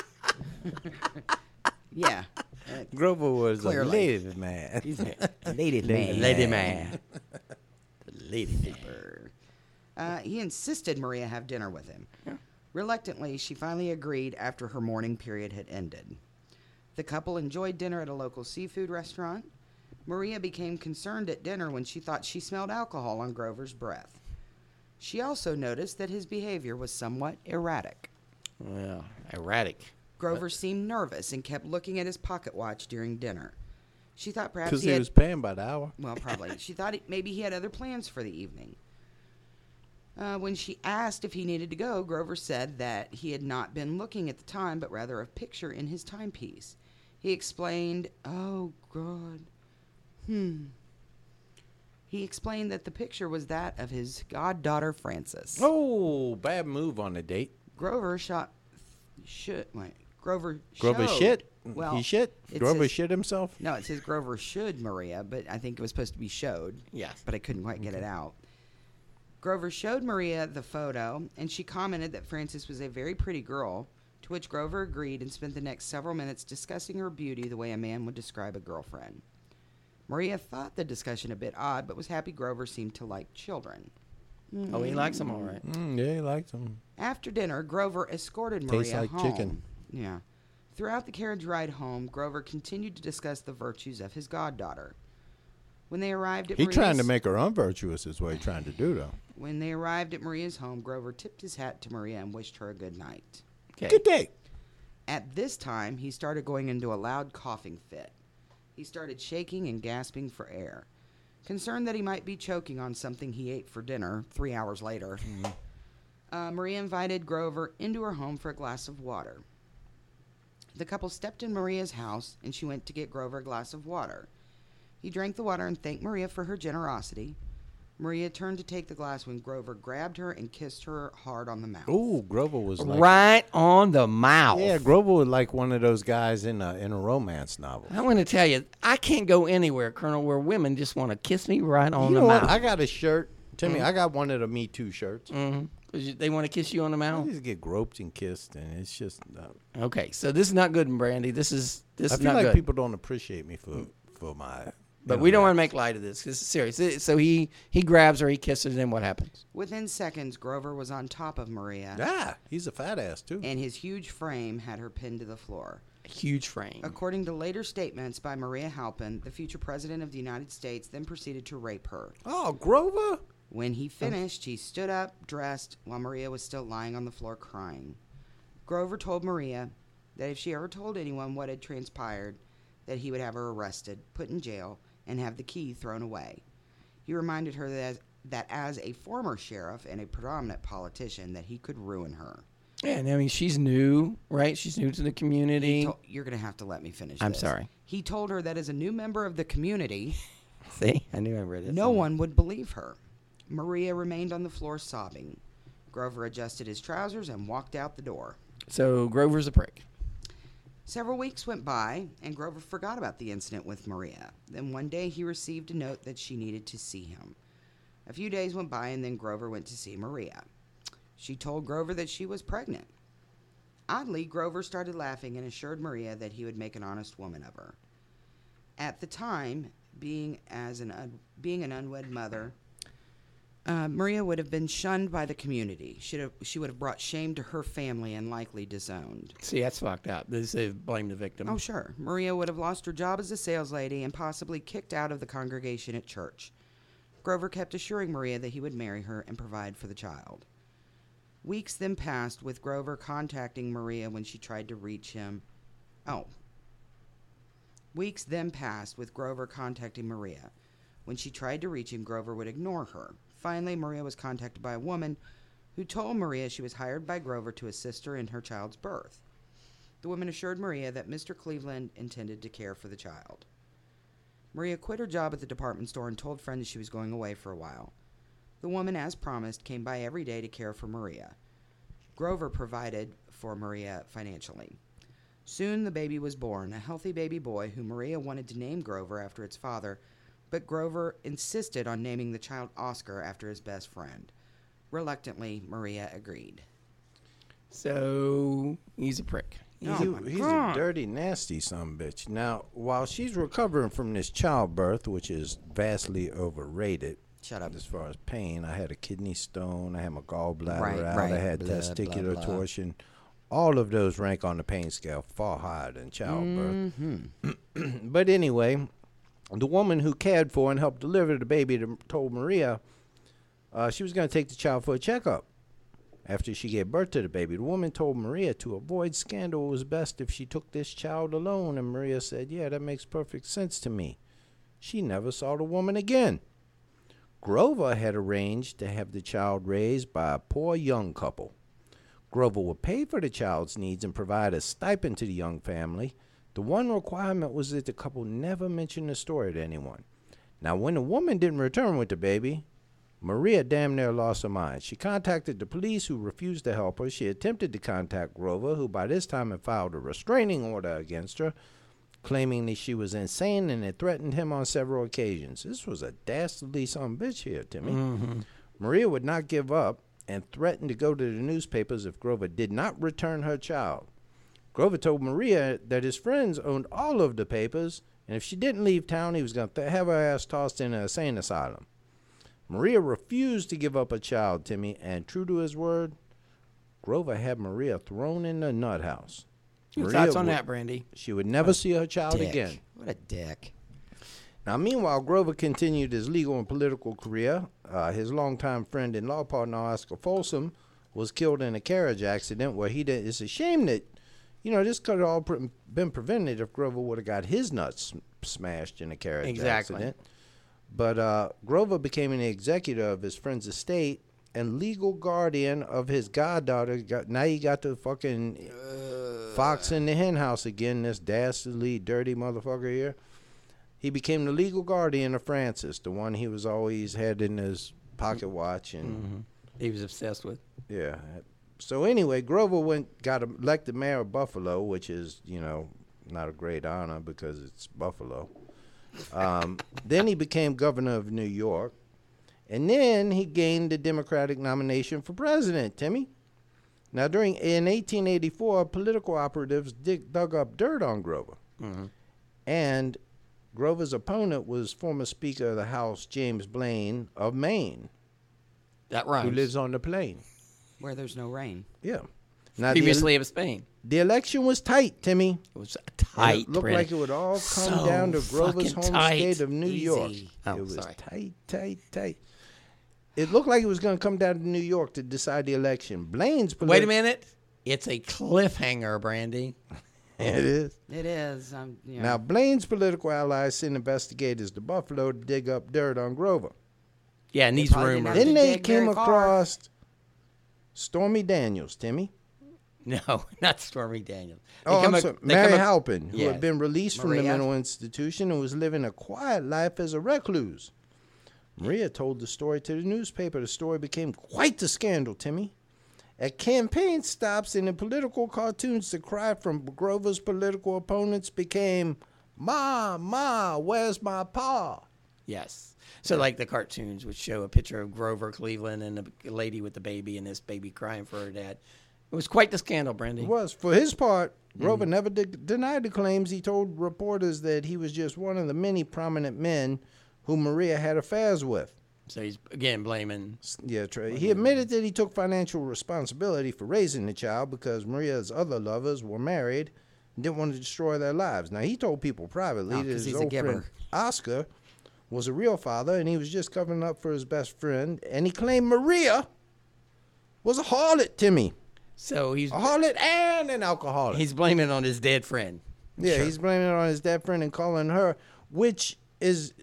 Yeah. Grover was Clearly. a lady man. He's a lady man. Lady man. The lady man. He insisted Maria have dinner with him. Yeah. Reluctantly, she finally agreed after her mourning period had ended. The couple enjoyed dinner at a local seafood restaurant. Maria became concerned at dinner when she thought she smelled alcohol on Grover's breath. She also noticed that his behavior was somewhat erratic. Well, erratic. Grover seemed nervous and kept looking at his pocket watch during dinner. She thought perhaps Because he was paying by the hour. Well, probably. She thought maybe he had other plans for the evening. When she asked if he needed to go, Grover said that he had not been looking at the time, but rather a picture in his timepiece. He explained, oh, God. He explained that the picture was that of his goddaughter, Frances. Oh, bad move on the date. Grover shit. Well, he shit? Grover shit himself? No, it says Grover should Maria, but I think it was supposed to be showed. Yes. But I couldn't quite get it out. Grover showed Maria the photo, and she commented that Frances was a very pretty girl, to which Grover agreed and spent the next several minutes discussing her beauty the way a man would describe a girlfriend. Maria thought the discussion a bit odd, but was happy Grover seemed to like children. Oh, he likes them all right. Yeah, he likes them. After dinner, Grover escorted Maria Tastes like home. chicken. Yeah. Throughout the carriage ride home, Grover continued to discuss the virtues of his goddaughter. When they arrived at He's Maria's, trying to make her unvirtuous is what he's trying to do, though. When they arrived at Maria's home, Grover tipped his hat to Maria and wished her a good night. Okay. Good day. At this time, he started going into a loud coughing fit. He started shaking and gasping for air. Concerned that he might be choking on something he ate for dinner 3 hours later, Maria invited Grover into her home for a glass of water. The couple stepped in Maria's house, and she went to get Grover a glass of water. He drank the water and thanked Maria for her generosity. Maria turned to take the glass when Grover grabbed her and kissed her hard on the mouth. Ooh, Grover was like Right on the mouth. Yeah, Grover was like one of those guys in a romance novel. I want to tell you, I can't go anywhere, Colonel, where women just want to kiss me right on You the know mouth. what? I got a shirt. Timmy, I got one of the Me Too shirts. They want to kiss you on the I mouth? just get groped and kissed, and it's just... Okay, so this is not good, Brandy. This is I feel not like good. people don't appreciate me for my... But we don't want to make light of this. This is serious. So he grabs her, he kisses her, and what happens? Within seconds, Grover was on top of Maria, Ah, he's a fat ass, too. and his huge frame had her pinned to the floor. A huge frame. According to later statements by Maria Halpin, the future president of the United States then proceeded to rape her. Oh, Grover? When he finished, he stood up, dressed, while Maria was still lying on the floor crying. Grover told Maria that if she ever told anyone what had transpired, that he would have her arrested, put in jail, and have the key thrown away. He reminded her that as a former sheriff and a predominant politician, that he could ruin her. Yeah, and I mean, she's new, right? She's new to the community. You're going to have to let me finish I'm this. sorry. He told her that as a new member of the community, See? I knew I read it. no one would believe her. Maria remained on the floor sobbing. Grover adjusted his trousers and walked out the door. So Grover's a prick. Several weeks went by, and Grover forgot about the incident with Maria. Then one day he received a note that she needed to see him. A few days went by, and then Grover went to see Maria. She told Grover that she was pregnant. Oddly, Grover started laughing and assured Maria that he would make an honest woman of her. At the time, being an unwed mother, Maria would have been shunned by the community. She would have brought shame to her family and likely disowned. See, that's fucked up. They blame the victim. Oh, sure. Maria would have lost her job as a sales lady and possibly kicked out of the congregation at church. Grover kept assuring Maria that he would marry her and provide for the child. Weeks then passed with Grover contacting Maria when she tried to reach him. Weeks then passed with Grover contacting Maria. When she tried to reach him, Grover would ignore her. Finally, Maria was contacted by a woman who told Maria she was hired by Grover to assist her in her child's birth. The woman assured Maria that Mr. Cleveland intended to care for the child. Maria quit her job at the department store and told friends she was going away for a while. The woman, as promised, came by every day to care for Maria. Grover provided for Maria financially. Soon the baby was born, a healthy baby boy who Maria wanted to name Grover after its father, but Grover insisted on naming the child Oscar after his best friend. Reluctantly, Maria agreed. So he's a prick. He's a dirty, nasty son of a bitch. Now, while she's recovering from this childbirth, which is vastly overrated, Shut up. as far as pain, I had a kidney stone, I had my gallbladder Right, out, right. I had Blah, testicular blah, blah. torsion. All of those rank on the pain scale far higher than childbirth. But anyway, the woman who cared for and helped deliver the baby told Maria she was going to take the child for a checkup. After she gave birth to the baby, the woman told Maria to avoid scandal, it was best if she took this child alone. And Maria said, yeah, that makes perfect sense to me. She never saw the woman again. Grover had arranged to have the child raised by a poor young couple. Grover would pay for the child's needs and provide a stipend to the young family. The one requirement was that the couple never mention the story to anyone. Now, when the woman didn't return with the baby, Maria damn near lost her mind. She contacted the police, who refused to help her. She attempted to contact Grover, who by this time had filed a restraining order against her, claiming that she was insane and had threatened him on several occasions. This was a dastardly son of a bitch here, Timmy. Maria would not give up and threatened to go to the newspapers if Grover did not return her child. Grover told Maria that his friends owned all of the papers, and if she didn't leave town, he was going to have her ass tossed in an insane asylum. Maria refused to give up a child, Timmy, and true to his word, Grover had Maria thrown in the nut house. Your thoughts on that, Brandy? She would never see her child again. What a dick. Now, meanwhile, Grover continued his legal and political career. His longtime friend and law partner, Oscar Folsom, was killed in a carriage accident where he did. It's a shame that, this could have all been prevented if Grover would have got his nuts smashed in a carriage accident. But Grover became an executor of his friend's estate and legal guardian of his goddaughter. Now you got the fucking fox in the hen house again, this dastardly, dirty motherfucker here. he became the legal guardian of Francis, the one he was always had in his pocket watch, and he was obsessed with. Yeah. So anyway, Grover got elected mayor of Buffalo, which is, not a great honor because it's Buffalo. Then he became governor of New York, and then he gained the Democratic nomination for president, Timmy. Now, in 1884, political operatives dug up dirt on Grover. Mm-hmm. And Grover's opponent was former Speaker of the House, James Blaine of Maine. That rhymes. Who lives on the plain. Where there's no rain. Yeah. Now, Previously of Spain. The election was tight, Timmy. It was tight. It looked like it would all come down to Grover's home state of New York. Oh, it was sorry. tight. It looked like it was going to come down to New York to decide the election. Blaine's Wait a minute. It's a cliffhanger, Brandy. It is. It is. Now, Blaine's political allies sent investigators to Buffalo to dig up dirt on Grover. Yeah, and these rumors. Then they came across Stormy Daniels, Timmy. No, not Stormy Daniels. I'm sorry. Mary Halpin, who Yes. had been released from the mental institution and was living a quiet life as a recluse. Maria told the story to the newspaper. The story became quite the scandal, Timmy. At campaign stops and in political cartoons, the cry from Grover's political opponents became, Ma, where's my pa? Yes. So like the cartoons would show a picture of Grover Cleveland and a lady with the baby and this baby crying for her dad. It was quite the scandal, Brandy. It was. For his part, Grover never denied the claims. He told reporters that he was just one of the many prominent men who Maria had affairs with. So he's, again, blaming. Yeah, he admitted that he took financial responsibility for raising the child because Maria's other lovers were married and didn't want to destroy their lives. Now, he told people privately that his old friend Oscar was a real father and he was just covering up for his best friend. And he claimed Maria was a harlot, Timmy. So he's a harlot and an alcoholic. He's blaming it on his dead friend. Yeah, Sure. he's blaming it on his dead friend and calling her, which is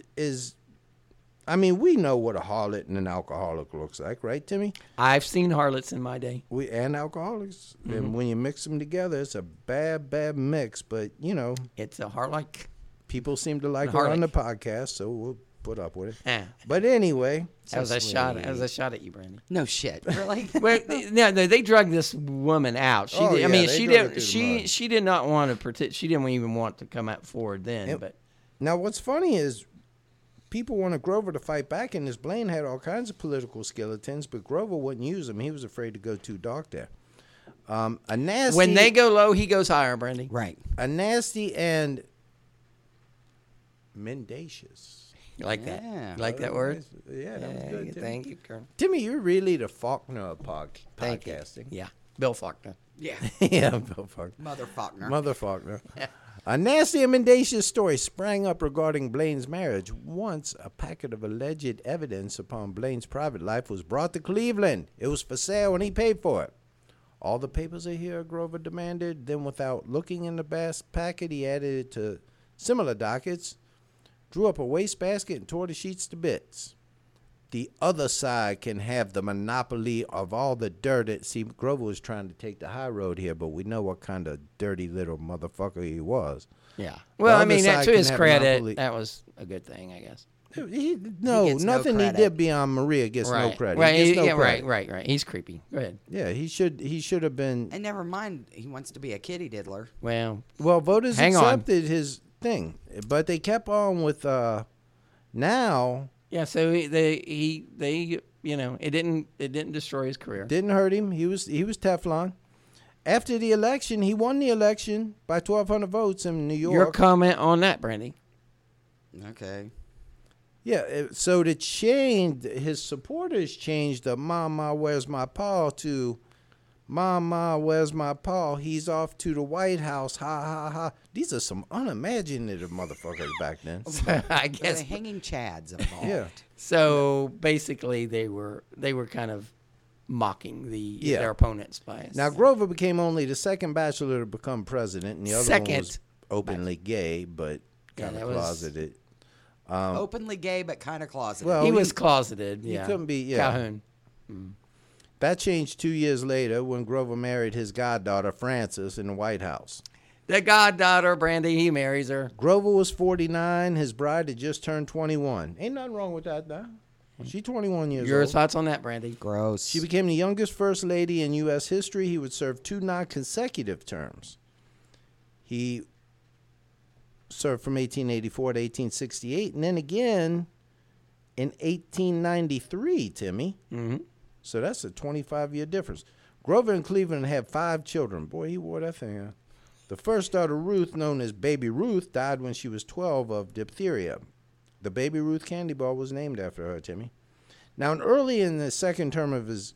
I mean, we know what a harlot and an alcoholic looks like, right, Timmy? I've seen harlots in my day. And alcoholics. And when you mix them together, it's a bad mix. But, it's a harlot. People seem to like her on the podcast, so we'll put up with it. But anyway. That was a shot at you, Brandy. No shit. Really? Well, no, they drugged this woman out. She did not want to participate. She didn't even want to come out forward then. But now, what's funny is people wanted Grover to fight back, and this Blaine had all kinds of political skeletons, but Grover wouldn't use them. He was afraid to go too dark there. When they go low, he goes higher, Brandy. Right. A nasty and mendacious. You like that? You like that word? Yeah, that was good. Thank you, Colonel. Timmy, you're really the Faulkner of Thank podcasting. You. Yeah, Bill Faulkner. Yeah. Yeah, Bill Faulkner. Mother Faulkner. A nasty and mendacious story sprang up regarding Blaine's marriage. Once, a packet of alleged evidence upon Blaine's private life was brought to Cleveland. It was for sale, and he paid for it. All the papers are here, Grover demanded. Then, without looking in the packet, he added it to similar dockets, drew up a wastebasket, and tore the sheets to bits. The other side can have the monopoly of all the dirt. See, Grover was trying to take the high road here, but we know what kind of dirty little motherfucker he was. Yeah. Well, I mean, to his credit, monopoly. that was a good thing, I guess. Nothing he did beyond Maria gets no credit. Right. Right. He's creepy. Go ahead. Yeah, he should have been. And never mind, he wants to be a kitty diddler. Well, voters accepted his thing, but they kept on with now. Yeah, so they it didn't destroy his career. Didn't hurt him. He was Teflon. After the election, he won the election by 1,200 votes in New York. Your comment on that, Brandy? Okay. Yeah, so to change, his supporters changed the "Mama, where's my pa" to "Mama, where's my pa? He's off to the White House, ha ha ha." These are some unimaginative motherfuckers back then. I guess the hanging chads involved. Yeah. So basically, they were kind of mocking their opponents by us. Now Grover became only the second bachelor to become president, and the other one was openly gay, but kind of closeted. Openly gay, but kind of closeted. Well, he was closeted. Yeah. He couldn't be. Yeah. Calhoun. That changed 2 years later when Grover married his goddaughter Frances in the White House. The goddaughter, Brandy, he marries her. Grover was 49. His bride had just turned 21. Ain't nothing wrong with that, though. She's 21 years Your old. thoughts on that, Brandy? Gross. She became the youngest first lady in U.S. history. He would serve 2 non-consecutive terms. He served from 1884 to 1868, and then again in 1893, Timmy. Mm-hmm. So that's a 25-year difference. Grover and Cleveland had 5 children. Boy, he wore that thing out. The first daughter, Ruth, known as Baby Ruth, died when she was 12 of diphtheria. The Baby Ruth candy bar was named after her, Timmy. Now, early in the second term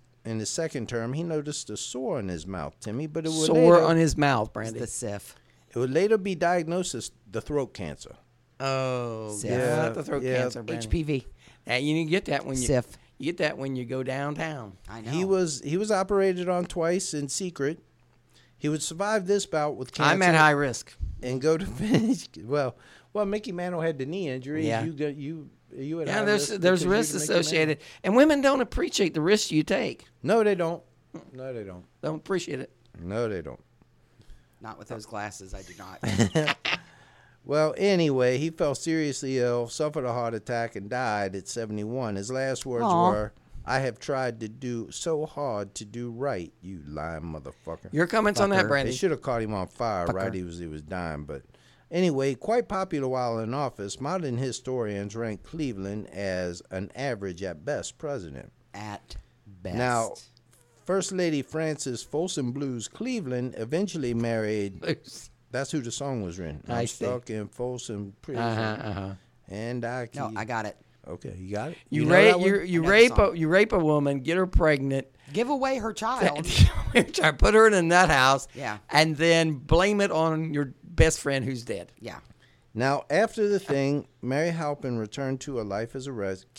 he noticed a sore in his mouth, Timmy, but it would Sore later, on his mouth, It's Brandy. the Sif. it would later be diagnosed as the throat cancer. Oh, Yeah, not the throat cancer, Brandy. HPV. And you get that when you Sif. you get that when you go downtown. I know. He was operated on twice in secret. He would survive this bout with cancer. I'm at high risk. And go to finish. Well, Mickey Mantle had the knee injury. Yeah. You at Yeah, high there's risk there's because risks you're Mickey associated, and women don't appreciate the risks you take. Mantle. No, they don't. No, they don't. Don't appreciate it. No, they don't. Not with those glasses. I do not. Well, anyway, he fell seriously ill, suffered a heart attack, and died at 71. His last words were, "I have tried to do so hard to do right, you lying motherfucker." Your comments on that, Fucker. Brandy? They should have caught him on fire, right? He was dying, but anyway, quite popular while in office. Modern historians rank Cleveland as an average at best president. At best. Now, First Lady Frances Folsom Blues Cleveland eventually married. That's who the song was written. I I'm see. stuck in Folsom Prison, and I keep. No, I got it. Okay, you got it. You know rape that one? you I know the rape a song. you rape a woman, get her pregnant, Give away her child. try put her in a nut house, Yeah. and then blame it on your best friend who's dead. Yeah. Now, after the thing, Mary Halpin returned to a life as a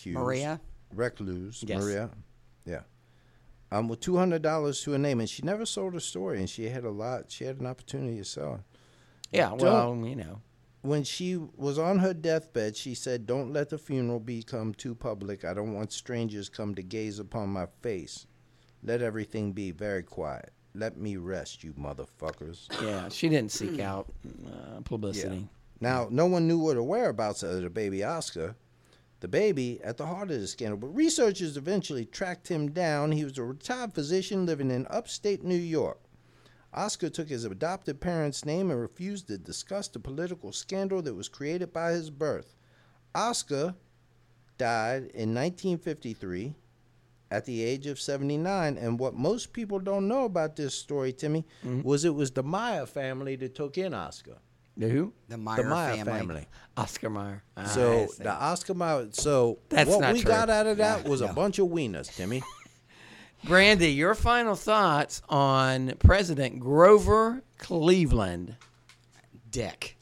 recluse. Yes. Maria, yeah. With $200 to her name, and she never sold her story, and she had an opportunity to sell it. Yeah, well, you know. When she was on her deathbed, she said, "Don't let the funeral become too public. I don't want strangers come to gaze upon my face. Let everything be very quiet. Let me rest, you motherfuckers." Yeah, she didn't seek out publicity. Now, no one knew what the whereabouts of the baby Oscar, the baby at the heart of the scandal, but researchers eventually tracked him down. He was a retired physician living in upstate New York. Oscar took his adopted parents' name and refused to discuss the political scandal that was created by his birth. Oscar died in 1953 at the age of 79, and what most people don't know about this story, Timmy, was it was the Meyer family that took in Oscar. The who? The Meyer, The Meyer family. Oscar Mayer. So the Oscar Meyer. So That's what not we true. got out of that was a bunch of wieners, Timmy. Brandy, your final thoughts on President Grover Cleveland? Dick.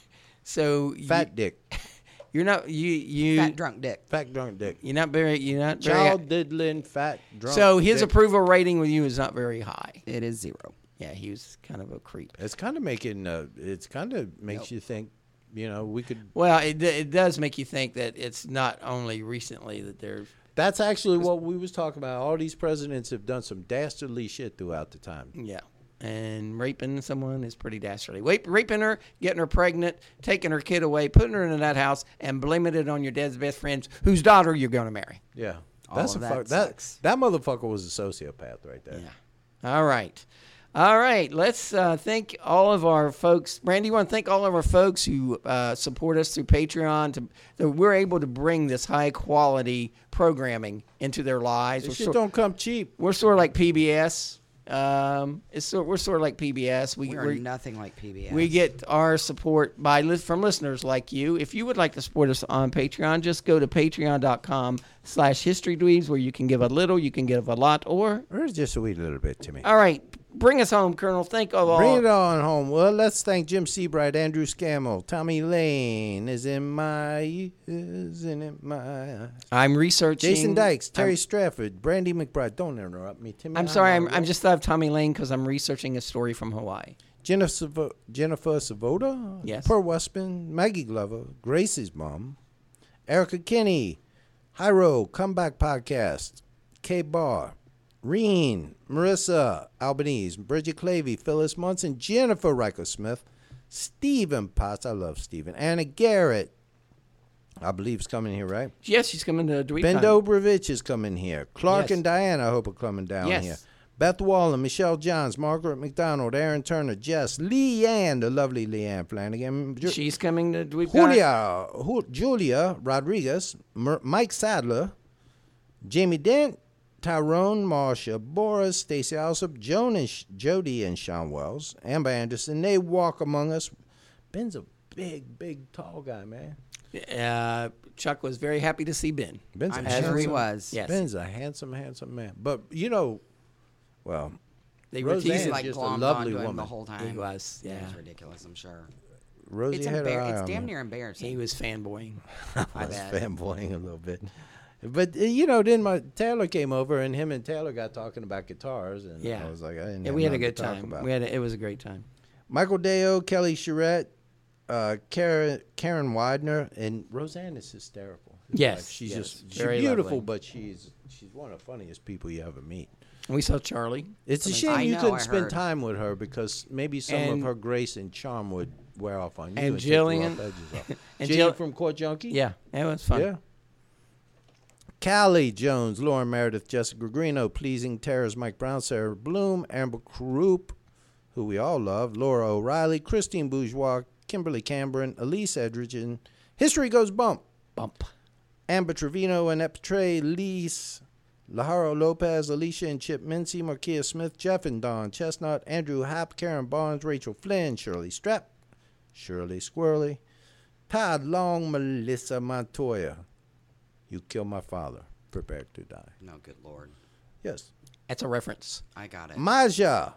So Fat dick. you're not you Fat drunk dick. Fat drunk dick. you're not very Child diddling, fat drunk. So his dick. approval rating with you is not very high. It is 0. Yeah, he was kind of a creep. It's kind of making. It's kind of makes you think. You know, we could. Well, it does make you think that it's not only recently that there's. That's actually what we was talking about. All these presidents have done some dastardly shit throughout the time. Yeah. And raping someone is pretty dastardly. Raping her, getting her pregnant, taking her kid away, putting her in that house, and blaming it on your dad's best friends, whose daughter you're going to marry. Yeah, All that's of a that fuck. sucks. That motherfucker was a sociopath right there. Yeah. All right. All right. Let's thank all of our folks. Brandy, you want to thank all of our folks who support us through Patreon that we're able to bring this high quality programming into their lives. This shit don't come cheap. We're sort of like PBS. We're sort of like PBS. We are nothing like PBS. We get our support from listeners like you. If you would like to support us on Patreon, just go to patreon.com/historydweebs where you can give a little, you can give a lot, or just a wee little bit to me. all right. Bring us home, Colonel. Thank all. Bring it on home. Well, let's thank Jim Seabright, Andrew Scammell, Tommy Lane is in my ears, in my eyes. I'm researching. Jason Dykes, Terry Stratford, Brandy McBride. Don't interrupt me, Timmy. I'm sorry. I'm just thought of Tommy Lane because I'm researching a story from Hawaii. Jennifer Savoda, Yes. Per Westman, Maggie Glover, Gracie's mom, Erica Kinney, Hyro, Comeback Podcast, K Barr, Reen, Marissa Albanese, Bridget Clavey, Phyllis Munson, Jennifer Riker Smith, Stephen Potts. I love Stephen. Anna Garrett, I believe, is coming here, right? Yes, she's coming to DweepCon. Ben Dobrovich is coming here. Clark Yes. and Diana, I hope, are coming down Yes. here. Beth Wallen, Michelle Johns, Margaret McDonald, Aaron Turner, Jess, Leanne, the lovely Leanne Flanagan. She's coming to DweepCon. Julia Rodriguez, Mike Sadler, Jamie Dent, Tyrone, Marsha, Boris, Stacey Alsop, Jody and Sean Wells, Amber Anderson. They walk among us. Ben's a big, tall guy, man. Chuck was very happy to see Ben. Ben's I'm a sure he handsome- was. Yes. Ben's a handsome man. But, well, They were Roseanne He's teasing. like just a glommed lovely onto him woman. the whole time. He was, It yeah. was ridiculous, I'm sure. Rosie It's, had her eye it's on damn me. near embarrassing. He was fanboying. I was bet. fanboying a little bit. But, then Taylor came over, and him and Taylor got talking about guitars. And Yeah. I was like, I didn't Yeah, have we had a nothing good to talk time. about. It was a great time. Michael Deo, Kelly Charette, Karen Widener, and Roseanne is hysterical. Yes, She's yes, just very beautiful, lovely. but she's one of the funniest people you ever meet. And we saw Charlie. It's a I shame you know, couldn't I spend heard. time with her because maybe some of And- her grace and charm would wear off on you. and take the rough Jillian- edges off. and Jillian Jill- from Court Junkie? Yeah, it was fun. Yeah. Callie Jones, Lauren Meredith, Jessica Greeno, Pleasing Terrors, Mike Brown, Sarah Bloom, Amber Croup, who we all love, Laura O'Reilly, Christine Bourgeois, Kimberly Cameron, Elise Edridge, History Goes Bump, Amber Trevino, Annette Trey, Lise, Lajaro Lopez, Alicia and Chip Mincy, Markia Smith, Jeff and Don Chestnut, Andrew Happ, Karen Barnes, Rachel Flynn, Shirley Strapp, Shirley Squirrely, Todd Long, Melissa Montoya. You killed my father. Prepare to die. No, good Lord. Yes. That's a reference. I got it. Maja.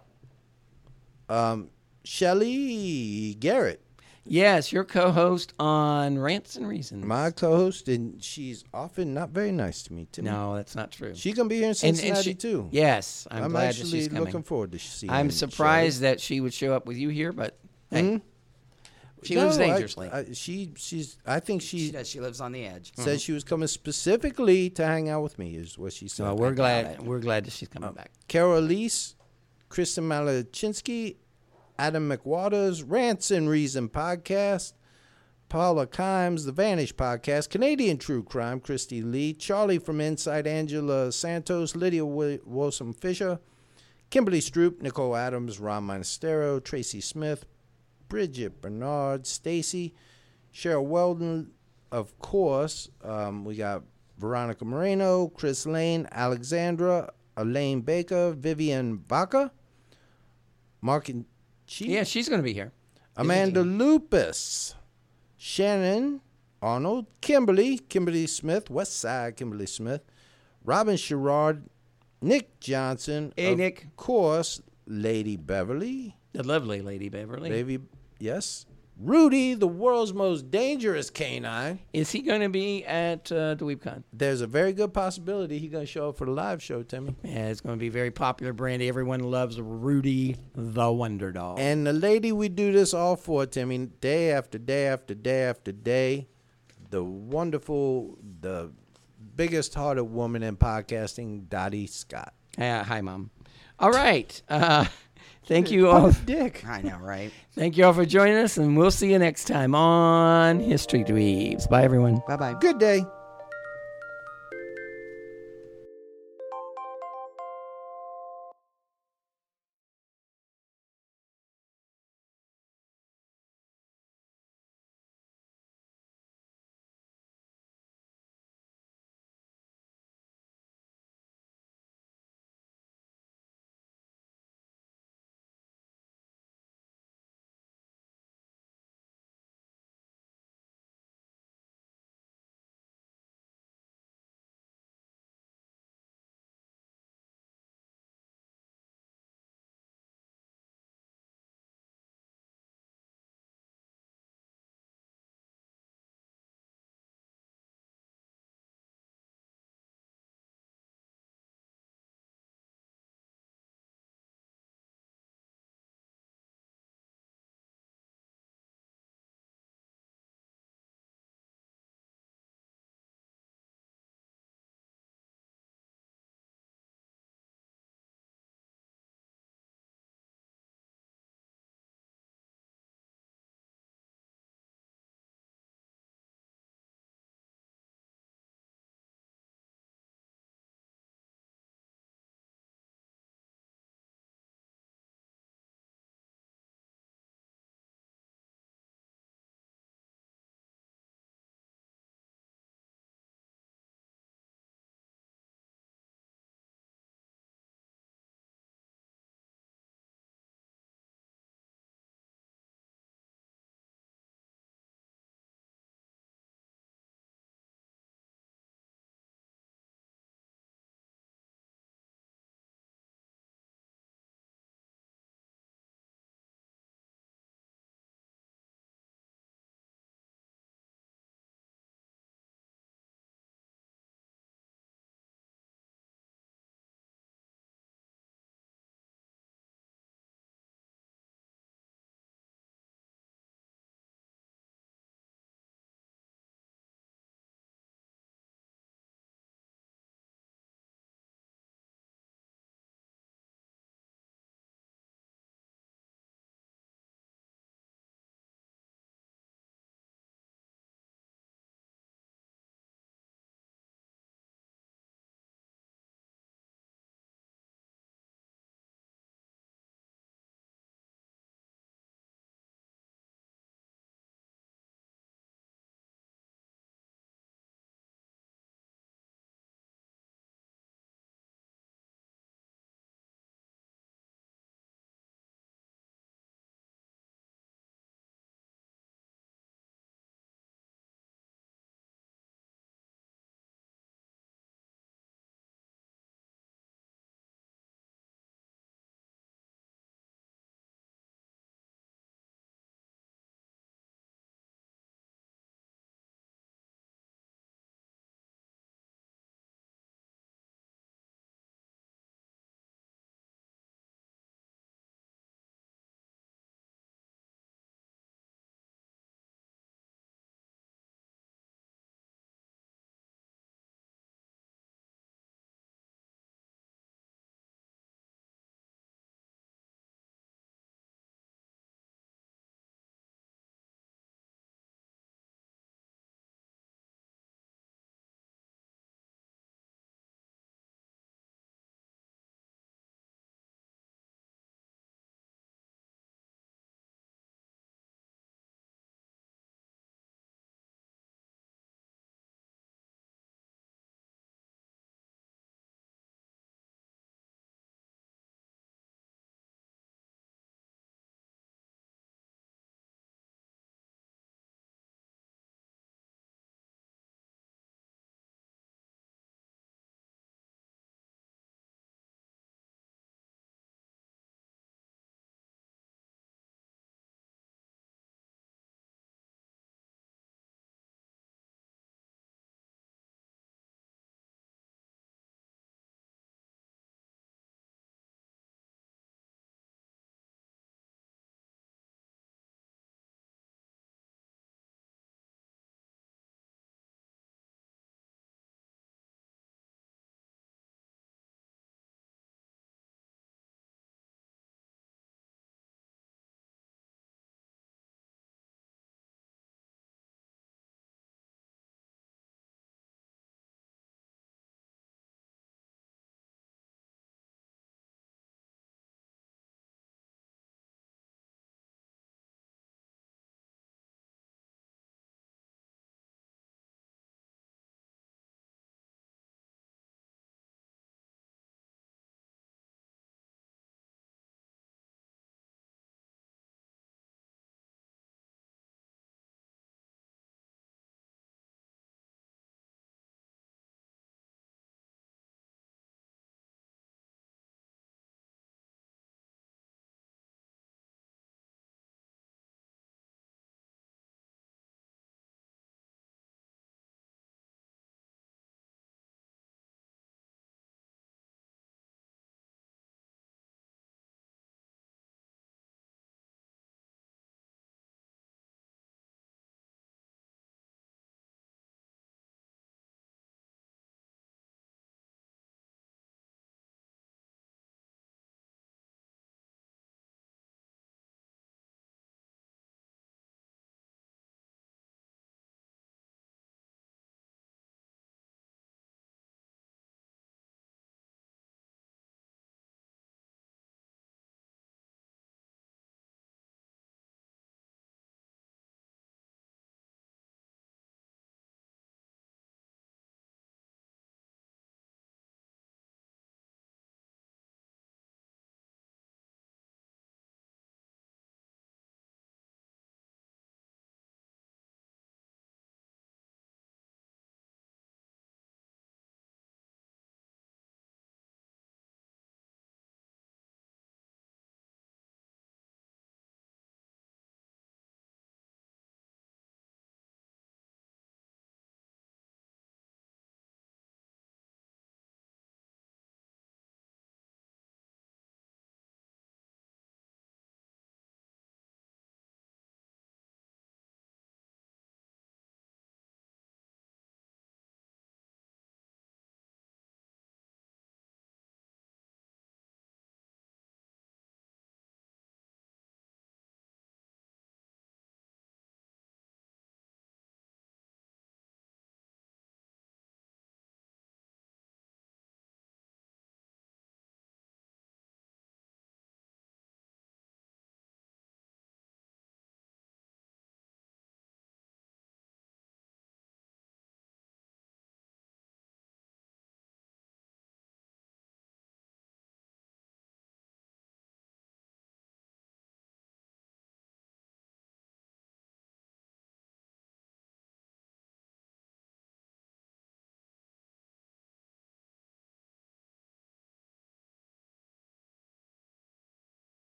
Shelly Garrett. Yes, your co-host on Rants and Reasons. My co-host, and she's often not very nice to me. No, that's not true. She's going to be here in And Cincinnati, she- too. Yes, I'm glad that actually she's coming. looking forward to seeing I'm Shelly. surprised that she would show up with you here, but hey, she No, lives dangerously. I think She she does. She lives on the edge. said she was coming specifically to hang out with me, is what she said. so we're glad. We're glad that she's coming back. Carol Elise, Kristen Malachinsky, Adam McWaters, Rants and Reason Podcast, Paula Kimes, The Vanish Podcast, Canadian True Crime, Christy Lee, Charlie from Inside, Angela Santos, Lydia Wilson Fisher, Kimberly Stroop, Nicole Adams, Ron Monastero, Tracy Smith, Bridget Bernard, Stacy, Cheryl Weldon, of course. We got Veronica Moreno, Chris Lane, Alexandra, Elaine Baker, Vivian Vaca, Mark and Chief, Yeah, she's going to be here. Amanda Lupus, Shannon Arnold, Kimberly Smith, West Side Kimberly Smith, Robin Sherrod, Nick Johnson, Hey, Nick. of course, Lady Beverly, The lovely Lady Beverly. Baby, yes, Rudy, the world's most dangerous canine. Is he going to be at DweepCon? There's a very good possibility he's going to show up for the live show, Timmy. Yeah, it's going to be very popular, Brandy. Everyone loves Rudy the Wonder Dog. And the lady we do this all for, Timmy, day after day after day after day, the wonderful, the biggest hearted woman in podcasting, Dottie Scott. Hi, Mom. All right. Thank you all. Dick. I know, right? Thank you all for joining us, and we'll see you next time on History Dweebs. Bye, everyone. Bye-bye. Good day.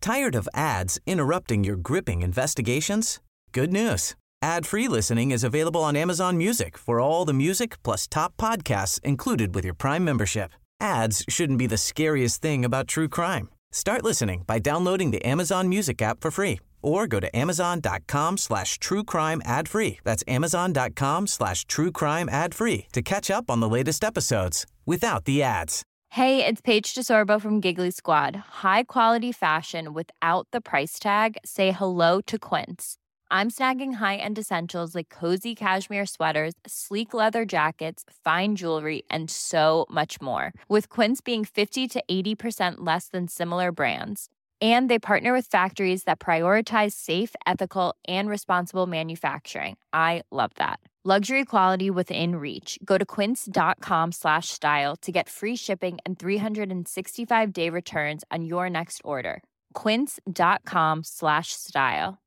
Tired of ads interrupting your gripping investigations? Good news. Ad-free listening is available on Amazon Music for all the music plus top podcasts included with your Prime membership. Ads shouldn't be the scariest thing about true crime. Start listening by downloading the Amazon Music app for free or go to amazon.com/truecrime ad-free. That's amazon.com/truecrime ad-free to catch up on the latest episodes without the ads. Hey, it's Paige DeSorbo from Giggly Squad. High quality fashion without the price tag. Say hello to Quince. I'm snagging high-end essentials like cozy cashmere sweaters, sleek leather jackets, fine jewelry, and so much more. With Quince being 50 to 80% less than similar brands. And they partner with factories that prioritize safe, ethical, and responsible manufacturing. I love that. Luxury quality within reach. Go to quince.com/style to get free shipping and 365-day returns on your next order. Quince.com/style.